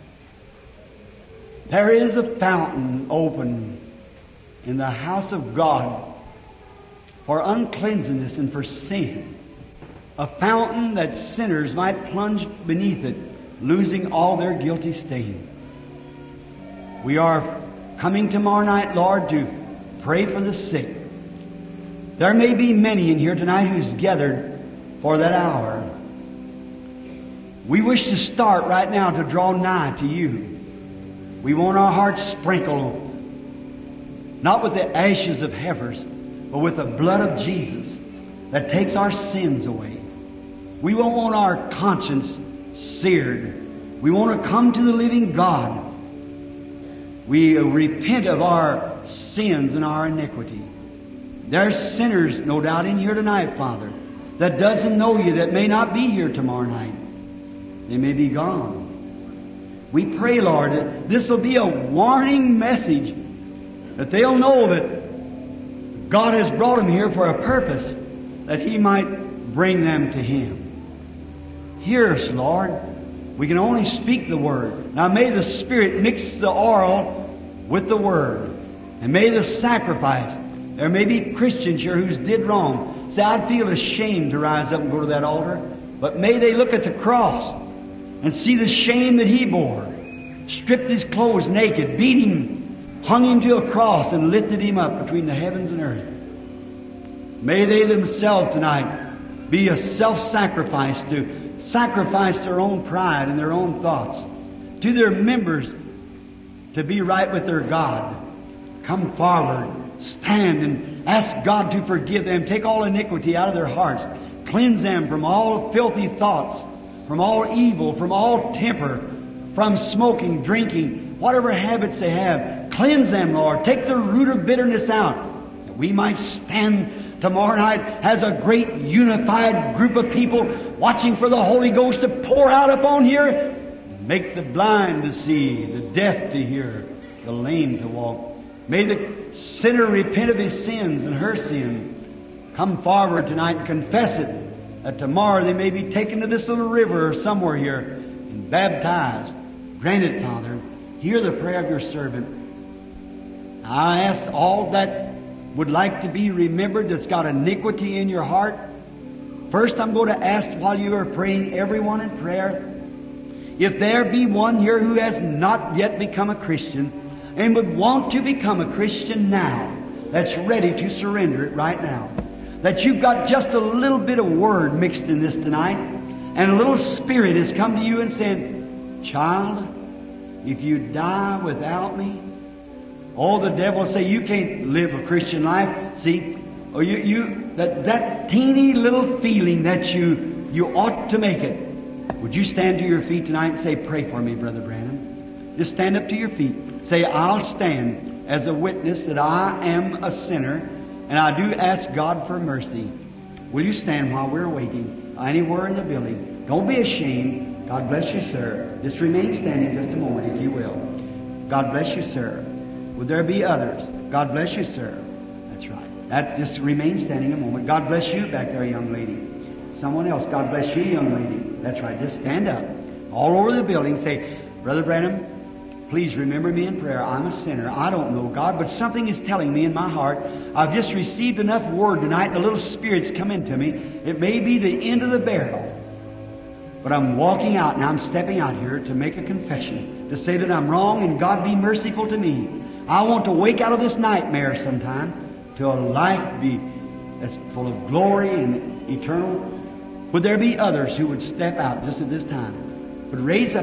there is a fountain open in the house of God for uncleanness and for sin. A fountain that sinners might plunge beneath it, losing all their guilty stain. We are coming tomorrow night, Lord, to pray for the sick. There may be many in here tonight who's gathered for that hour. We wish to start right now to draw nigh to You. We want our hearts sprinkled, not with the ashes of heifers, but with the blood of Jesus that takes our sins away. We won't want our conscience seared We want to come to the living God. We repent of our sins and our iniquity. There's sinners, no doubt, in here tonight, Father, that doesn't know You, that may not be here tomorrow night. They may be gone. We pray, Lord, that this will be a warning message, that they'll know that God has brought them here for a purpose, that He might bring them to Him. Hear us, Lord. We can only speak the Word. Now may the Spirit mix the oil with the Word. And may the sacrifice. There may be Christians here who's did wrong. Say, I'd feel ashamed to rise up and go to that altar. But may they look at the cross and see the shame that He bore. Stripped His clothes naked, beat Him, hung Him to a cross, and lifted Him up between the heavens and earth. May they themselves tonight be a self-sacrifice, to sacrifice their own pride and their own thoughts, to their members, to be right with their God. Come forward, stand and ask God to forgive them. Take all iniquity out of their hearts. Cleanse them from all filthy thoughts, from all evil, from all temper, from smoking, drinking, whatever habits they have. Cleanse them, Lord. Take the root of bitterness out, that we might stand tomorrow night as a great unified group of people watching for the Holy Ghost to pour out upon here. Make the blind to see, the deaf to hear, the lame to walk. May the sinner repent of his sins and her sin. Come forward tonight and confess it, that tomorrow they may be taken to this little river or somewhere here and baptized. Grant it, Father. Hear the prayer of Your servant. I ask all that would like to be remembered that's got iniquity in your heart. First, I'm going to ask, while you are praying, everyone in prayer, if there be one here who has not yet become a Christian and would want to become a Christian now, that's ready to surrender it right now, that you've got just a little bit of Word mixed in this tonight, and a little Spirit has come to you and said, child, if you die without me, oh, the devil will say, you can't live a Christian life. See, or that teeny little feeling that you ought to make it. Would you stand to your feet tonight and say, pray for me, Brother Branham? Just stand up to your feet. Say, I'll stand as a witness that I am a sinner, and I do ask God for mercy. Will you stand while we're waiting? Anywhere in the building. Don't be ashamed. God bless you, sir. Just remain standing just a moment, if you will. God bless you, sir. Would there be others? God bless you, sir. That's right. Just remain standing a moment. God bless you back there, young lady. Someone else. God bless you, young lady. That's right. Just stand up. All over the building. Say, Brother Branham, please remember me in prayer. I'm a sinner. I don't know God, but something is telling me in my heart. I've just received enough Word tonight, and a little Spirit's come into me. It may be the end of the barrel, but I'm walking out, and I'm stepping out here to make a confession, to say that I'm wrong, and God be merciful to me. I want to wake out of this nightmare sometime to a life that's full of glory and eternal. Would there be others who would step out just at this time? But raise up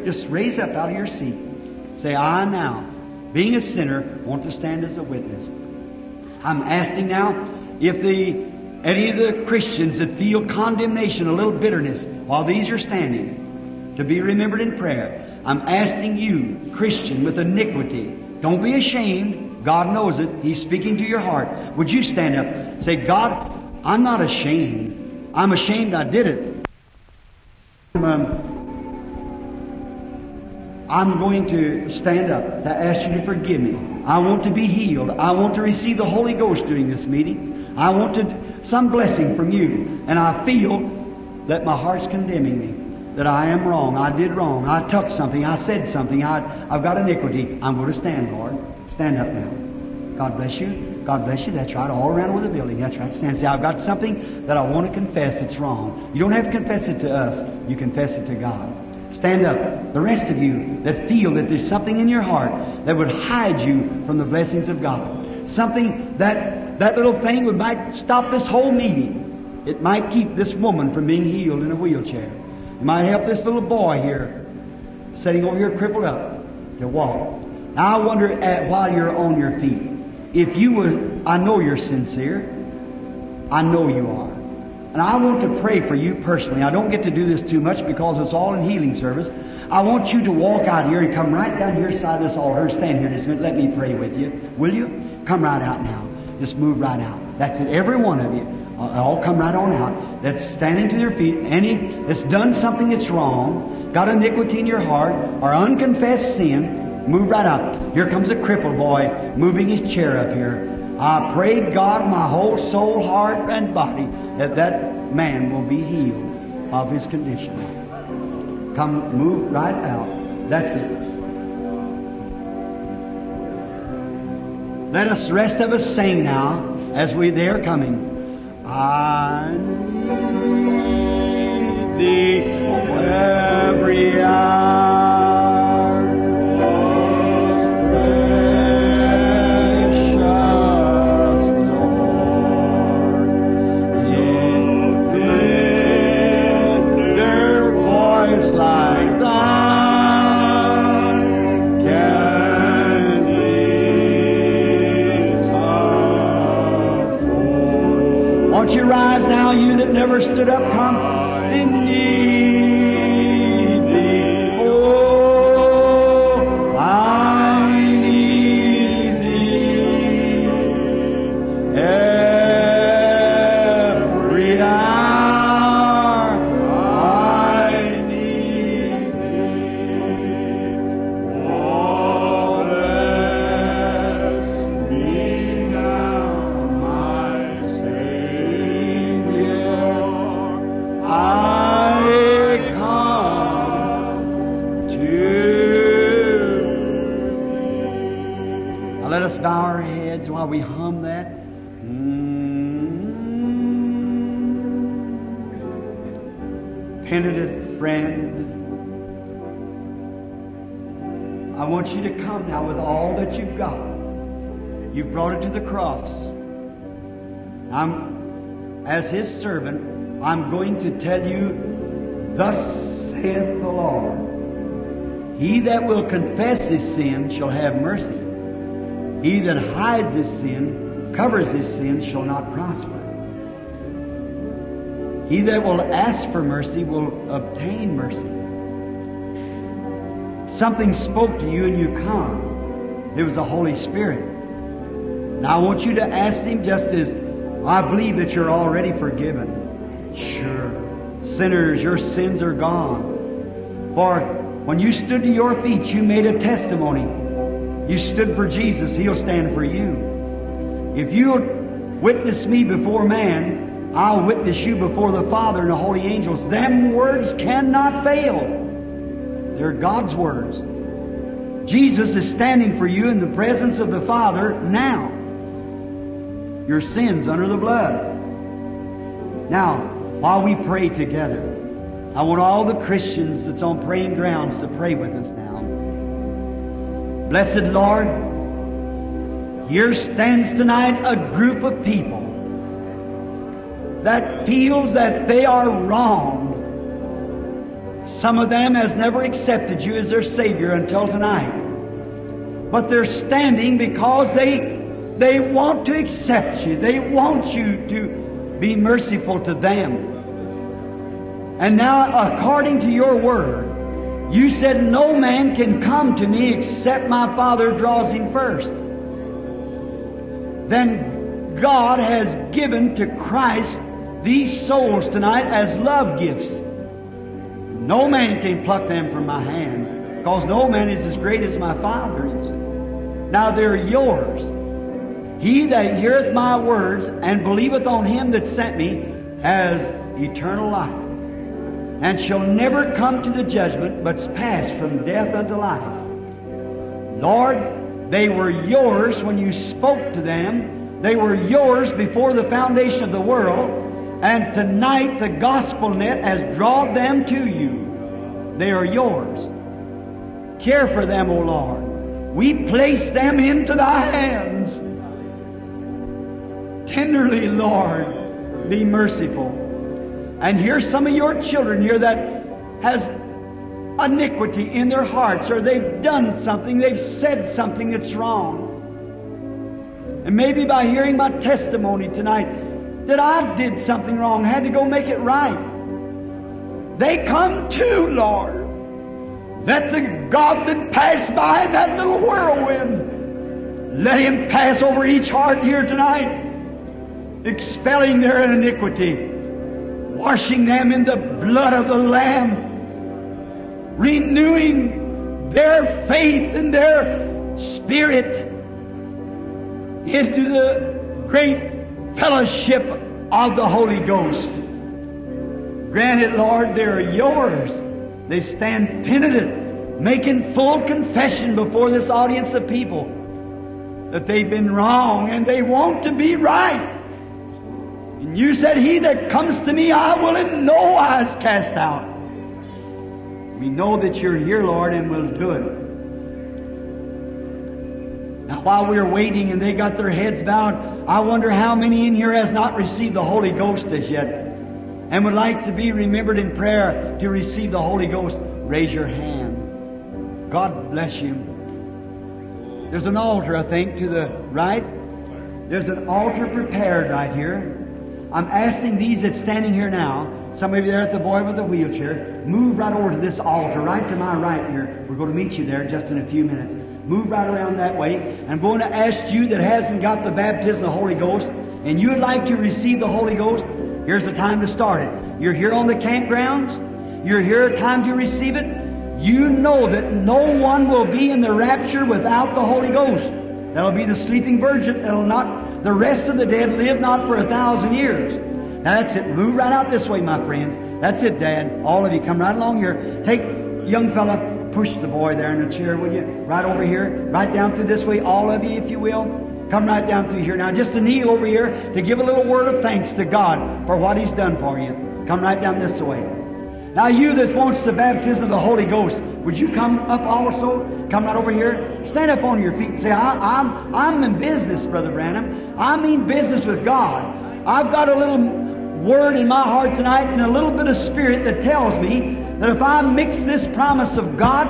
out of your seat. Say, I now, being a sinner, want to stand as a witness. I'm asking now if any of the Christians that feel condemnation, a little bitterness, while these are standing, to be remembered in prayer. I'm asking you, Christian with iniquity, don't be ashamed. God knows it. He's speaking to your heart. Would you stand up? Say, God, I'm not ashamed. I'm ashamed I did it. I'm going to stand up to ask you to forgive me. I want to be healed. I want to receive the Holy Ghost during this meeting. I want some blessing from you. And I feel that my heart's condemning me, that I am wrong. I did wrong. I took something. I said something. I've got iniquity. I'm going to stand, Lord. Stand up now. God bless you. God bless you. That's right. All around over the building. That's right. Stand. Say, I've got something that I want to confess. It's wrong. You don't have to confess it to us. You confess it to God. Stand up. The rest of you that feel that there's something in your heart that would hide you from the blessings of God. Something that little thing might stop this whole meeting. It might keep this woman from being healed in a wheelchair. It might help this little boy here, sitting over here crippled up, to walk. Now I wonder, while you're on your feet, if you would, I know you're sincere. I know you are. And I want to pray for you personally. I don't get to do this too much because it's all in healing service. I want you to walk out here and come right down your side of this altar. Stand here just a minute. Let me pray with you. Will you? Come right out now. Just move right out. That's it. Every one of you. All come right on out. That's standing to their feet. Any that's done something that's wrong, got iniquity in your heart, or unconfessed sin, move right out. Here comes a crippled boy moving his chair up here. I pray God, my whole soul, heart, and body, that man will be healed of his condition. Come, move right out. That's it. Let us, rest of us, sing now as they are coming. I need Thee every hour, most precious Lord. In tender voice like Thine can ease afford. Won't you rise now, you that never stood up, come and need Thee. Oh, I need Thee every hour. I need Thee. Oh, bless me now, my Savior. I come to Thee. Now let us bow our heads while we hum that. Penitent friend, I want you to come now with all that you've got. You've brought it to the cross. As His servant, I'm going to tell you, thus saith the Lord, He that will confess his sin shall have mercy. He that hides his sin, covers his sin, shall not prosper. He that will ask for mercy will obtain mercy. Something spoke to you and you come. It was the Holy Spirit. Now I want you to ask Him, just as I believe that you're already forgiven. Sure. Sinners, your sins are gone. For when you stood to your feet, you made a testimony. You stood for Jesus. He'll stand for you. If you'll witness me before man, I'll witness you before the Father and the holy angels. Them words cannot fail. They're God's words. Jesus is standing for you in the presence of the Father now. Your sins under the blood. Now, while we pray together, I want all the Christians that's on praying grounds to pray with us now. Blessed Lord, here stands tonight a group of people that feels that they are wrong. Some of them has never accepted you as their Savior until tonight. But they're standing because they want to accept you. They want you to be merciful to them. And now, according to your word, you said no man can come to me except my Father draws him first. Then God has given to Christ these souls tonight as love gifts. No man can pluck them from my hand, because no man is as great as my Father is. Now they're yours. He that heareth my words and believeth on Him that sent me has eternal life, and shall never come to the judgment, but pass from death unto life. Lord, they were yours when you spoke to them. They were yours before the foundation of the world. And tonight the gospel net has drawn them to you. They are yours. Care for them, O Lord. We place them into Thy hands. Tenderly, Lord, be merciful. And here's some of your children here that has iniquity in their hearts, or they've done something, they've said something that's wrong. And maybe by hearing my testimony tonight, that I did something wrong, had to go make it right. They come too, Lord. Let the God that passed by in that little whirlwind, let Him pass over each heart here tonight, expelling their iniquity, washing them in the blood of the Lamb, renewing their faith and their spirit into the great fellowship of the Holy Ghost. Granted, Lord, they're yours. They stand penitent, making full confession before this audience of people that they've been wrong and they want to be right. And you said, He that comes to me I will in no wise cast out. We know that you're here, Lord, and we'll do it. Now, while we're waiting and they got their heads bowed, I wonder how many in here has not received the Holy Ghost as yet and would like to be remembered in prayer to receive the Holy Ghost. Raise your hand. God bless you. There's an altar, I think, to the right. There's an altar prepared right here. I'm asking these that's standing here now, some of you there at the boy with the wheelchair, move right over to this altar, right to my right here. We're going to meet you there just in a few minutes. Move right around that way. I'm going to ask you that hasn't got the baptism of the Holy Ghost, and you would like to receive the Holy Ghost, here's the time to start it. You're here on the campgrounds. You're here, time to receive it. You know that no one will be in the rapture without the Holy Ghost. That'll be the sleeping virgin. That'll not... The rest of the dead live not for 1,000 years. Now that's it. Move right out this way, my friends. That's it, Dad. All of you, come right along here. Take, young fella, push the boy there in the chair, will you? Right over here. Right down through this way, all of you, if you will. Come right down through here. Now just to kneel over here to give a little word of thanks to God for what He's done for you. Come right down this way. Now you that wants the baptism of the Holy Ghost, would you come up also? Come right over here. Stand up on your feet and say, I'm in business, Brother Branham. I mean business with God. I've got a little word in my heart tonight and a little bit of spirit that tells me that if I mix this promise of God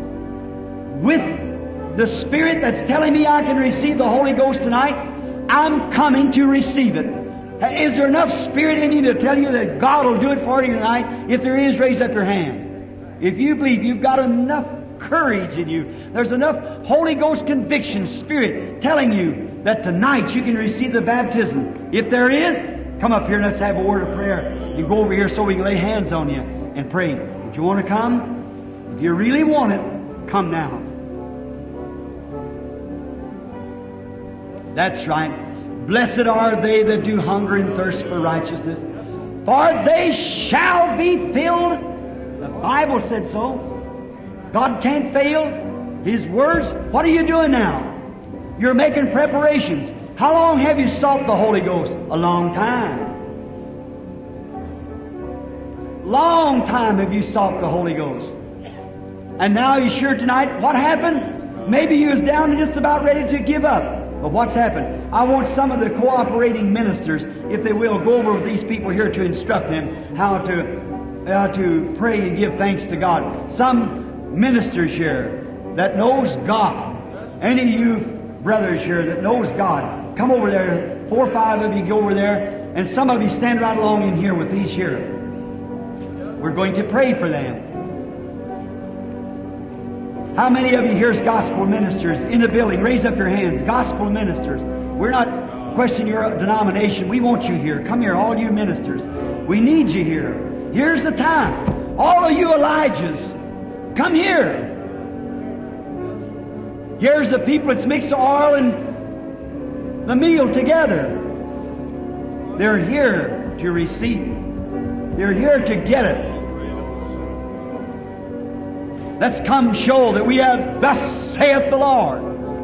with the spirit that's telling me I can receive the Holy Ghost tonight, I'm coming to receive it. Is there enough spirit in you to tell you that God will do it for you tonight? If there is, raise up your hand. If you believe you've got enough courage in you, there's enough Holy Ghost conviction, spirit, telling you that tonight you can receive the baptism. If there is, come up here and let's have a word of prayer. You go over here so we can lay hands on you and pray. Would you want to come? If you really want it, come now. That's right. Blessed are they that do hunger and thirst for righteousness, for they shall be filled. The Bible said so. God can't fail His words. What are you doing now? You're making preparations. How long have you sought the Holy Ghost? A long time. Long time have you sought the Holy Ghost. And now you're sure tonight, what happened? Maybe you was down just about ready to give up. But what's happened? I want some of the cooperating ministers, if they will, go over with these people here to instruct them how to pray and give thanks to God. Some ministers here that knows God. Any of you brothers here that knows God, come over there. 4 or 5 of you go over there, and some of you stand right along in here with these here. We're going to pray for them. How many of you here is gospel ministers in the building? Raise up your hands. Gospel ministers. We're not questioning your denomination. We want you here. Come here, all you ministers. We need you here. Here's the time. All of you Elijahs, come here. Here's the people that's mixed the oil and the meal together. They're here to receive. They're here to get it. Let's come show that we have, thus saith the Lord.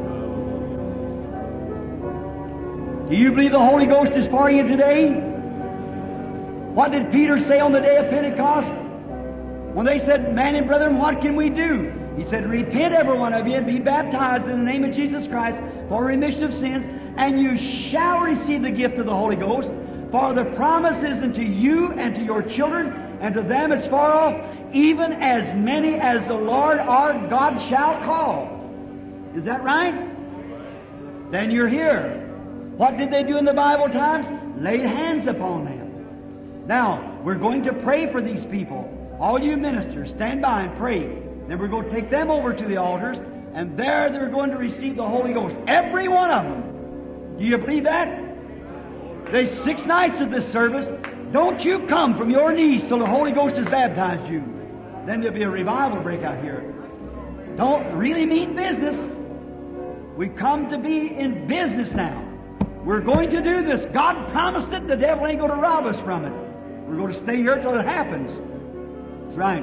Do you believe the Holy Ghost is for you today? What did Peter say on the day of Pentecost? When they said, "Man and brethren, what can we do?" He said, "Repent every one of you and be baptized in the name of Jesus Christ for remission of sins, and you shall receive the gift of the Holy Ghost. For the promise is unto you and to your children and to them as far off, even as many as the Lord our God shall call." Is that right? Then you're here. What did they do in the Bible times? laid hands upon them. Now, we're going to pray for these people. All you ministers, stand by and pray. Then we're going to take them over to the altars, and there they're going to receive the Holy Ghost. Every one of them. Do you believe that? There's 6 nights of this service. Don't you come from your knees till the Holy Ghost has baptized you. Then there'll be a revival break out here. Don't really mean business. We've come to be in business now. We're going to do this. God promised it. The devil ain't going to rob us from it. We're going to stay here till it happens. That's right.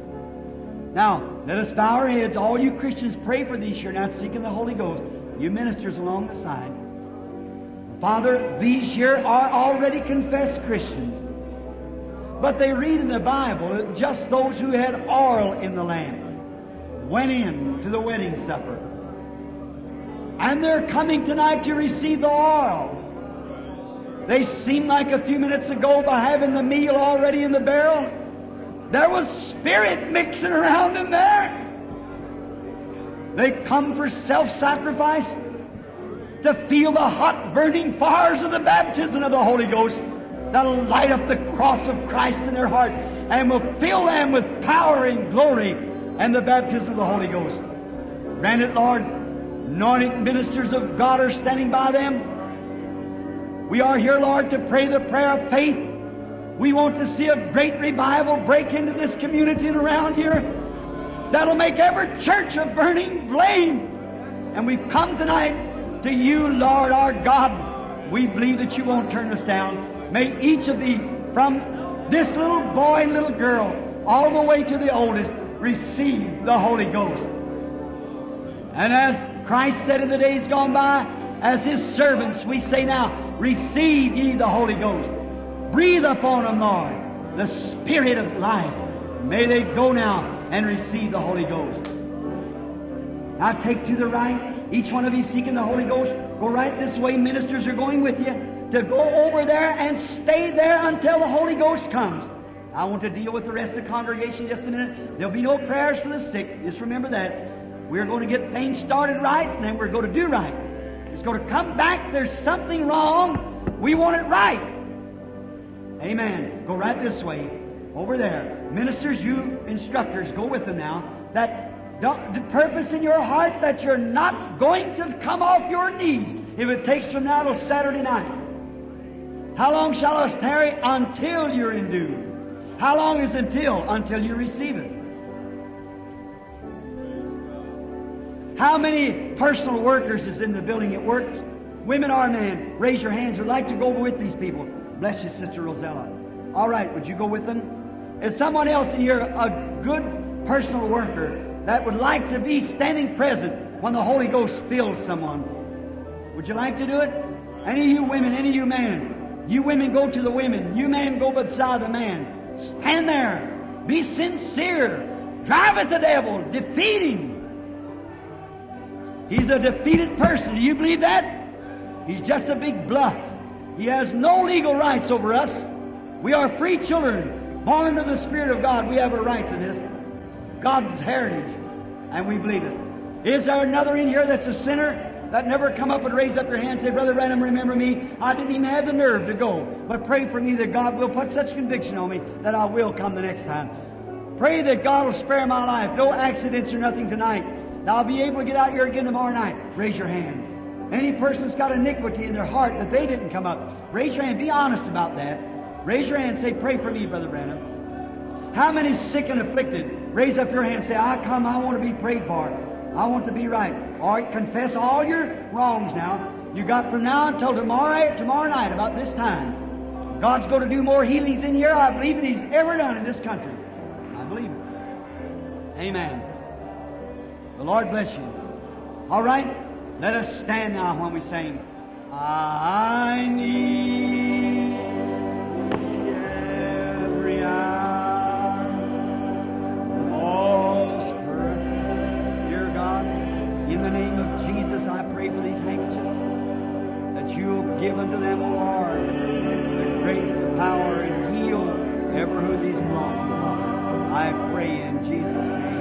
Now, let us bow our heads. All you Christians, pray for these here not seeking the Holy Ghost. You ministers along the side. Father, these here are already confessed Christians. But they read in the Bible that just those who had oil in the lamp went in to the wedding supper. And they're coming tonight to receive the oil. They seem like a few minutes ago, by having the meal already in the barrel, there was spirit mixing around in there. They come for self-sacrifice, to feel the hot burning fires of the baptism of the Holy Ghost that'll light up the cross of Christ in their heart and will fill them with power and glory and the baptism of the Holy Ghost. Grant it, Lord. Anointed ministers of God are standing by them. We are here, Lord, to pray the prayer of faith. We want to see a great revival break into this community and around here that'll make every church a burning flame. And we've come tonight to you, Lord our God. We believe that you won't turn us down. May each of these, from this little boy and little girl, all the way to the oldest, receive the Holy Ghost. And as Christ said in the days gone by, as His servants, we say now, receive ye the Holy Ghost. Breathe upon them, Lord, the Spirit of life. May they go now and receive the Holy Ghost. Now take to the right. Each one of you seeking the Holy Ghost, go right this way. Ministers are going with you to go over there and stay there until the Holy Ghost comes. I want to deal with the rest of the congregation in just a minute. There'll be no prayers for the sick. Just remember that. We're going to get things started right, and then we're going to do right. It's going to come back. There's something wrong. We want it right. Amen. Go right this way. Over there. Ministers, you instructors, go with them now. That the purpose in your heart that you're not going to come off your knees if it takes from now till Saturday night. How long shall us tarry? Until you're endued. How long is until? Until you receive it. How many personal workers is in the building at work? Women or men? Raise your hands who'd like to go with these people. Bless you, Sister Rosella. All right, would you go with them? Is someone else in here a good personal worker that would like to be standing present when the Holy Ghost fills someone? Would you like to do it? Any of you women, any of you men. You women go to the women. You men go beside the man. Stand there. Be sincere. Drive at the devil. Defeat him. He's a defeated person. Do you believe that? He's just a big bluff. He has no legal rights over us. We are free children, born of the Spirit of God. We have a right to this. It's God's heritage, and we believe it. Is there another in here that's a sinner that never come up and raise up your hand and say, Brother Branham, remember me? I didn't even have the nerve to go. But pray for me that God will put such conviction on me that I will come the next time. Pray that God will spare my life. No accidents or nothing tonight. That I'll be able to get out here again tomorrow night. Raise your hand. Any person's got iniquity in their heart that they didn't come up, raise your hand. Be honest about that. Raise your hand and say, pray for me, Brother Branham. How many sick and afflicted? Raise up your hand and say, I come, I want to be prayed for. I want to be right. All right, confess all your wrongs now. You got from now until tomorrow night about this time. God's going to do more healings in here, I believe, than He's ever done in this country. I believe it. Amen. The Lord bless you. All right, let us stand now when we sing. I need every hour, most perfect. Dear God, in the name of Jesus, I pray for these handkerchiefs, that you'll give unto them, O Lord, the grace, the power, and heal ever who these belong to, Father. I pray in Jesus' name.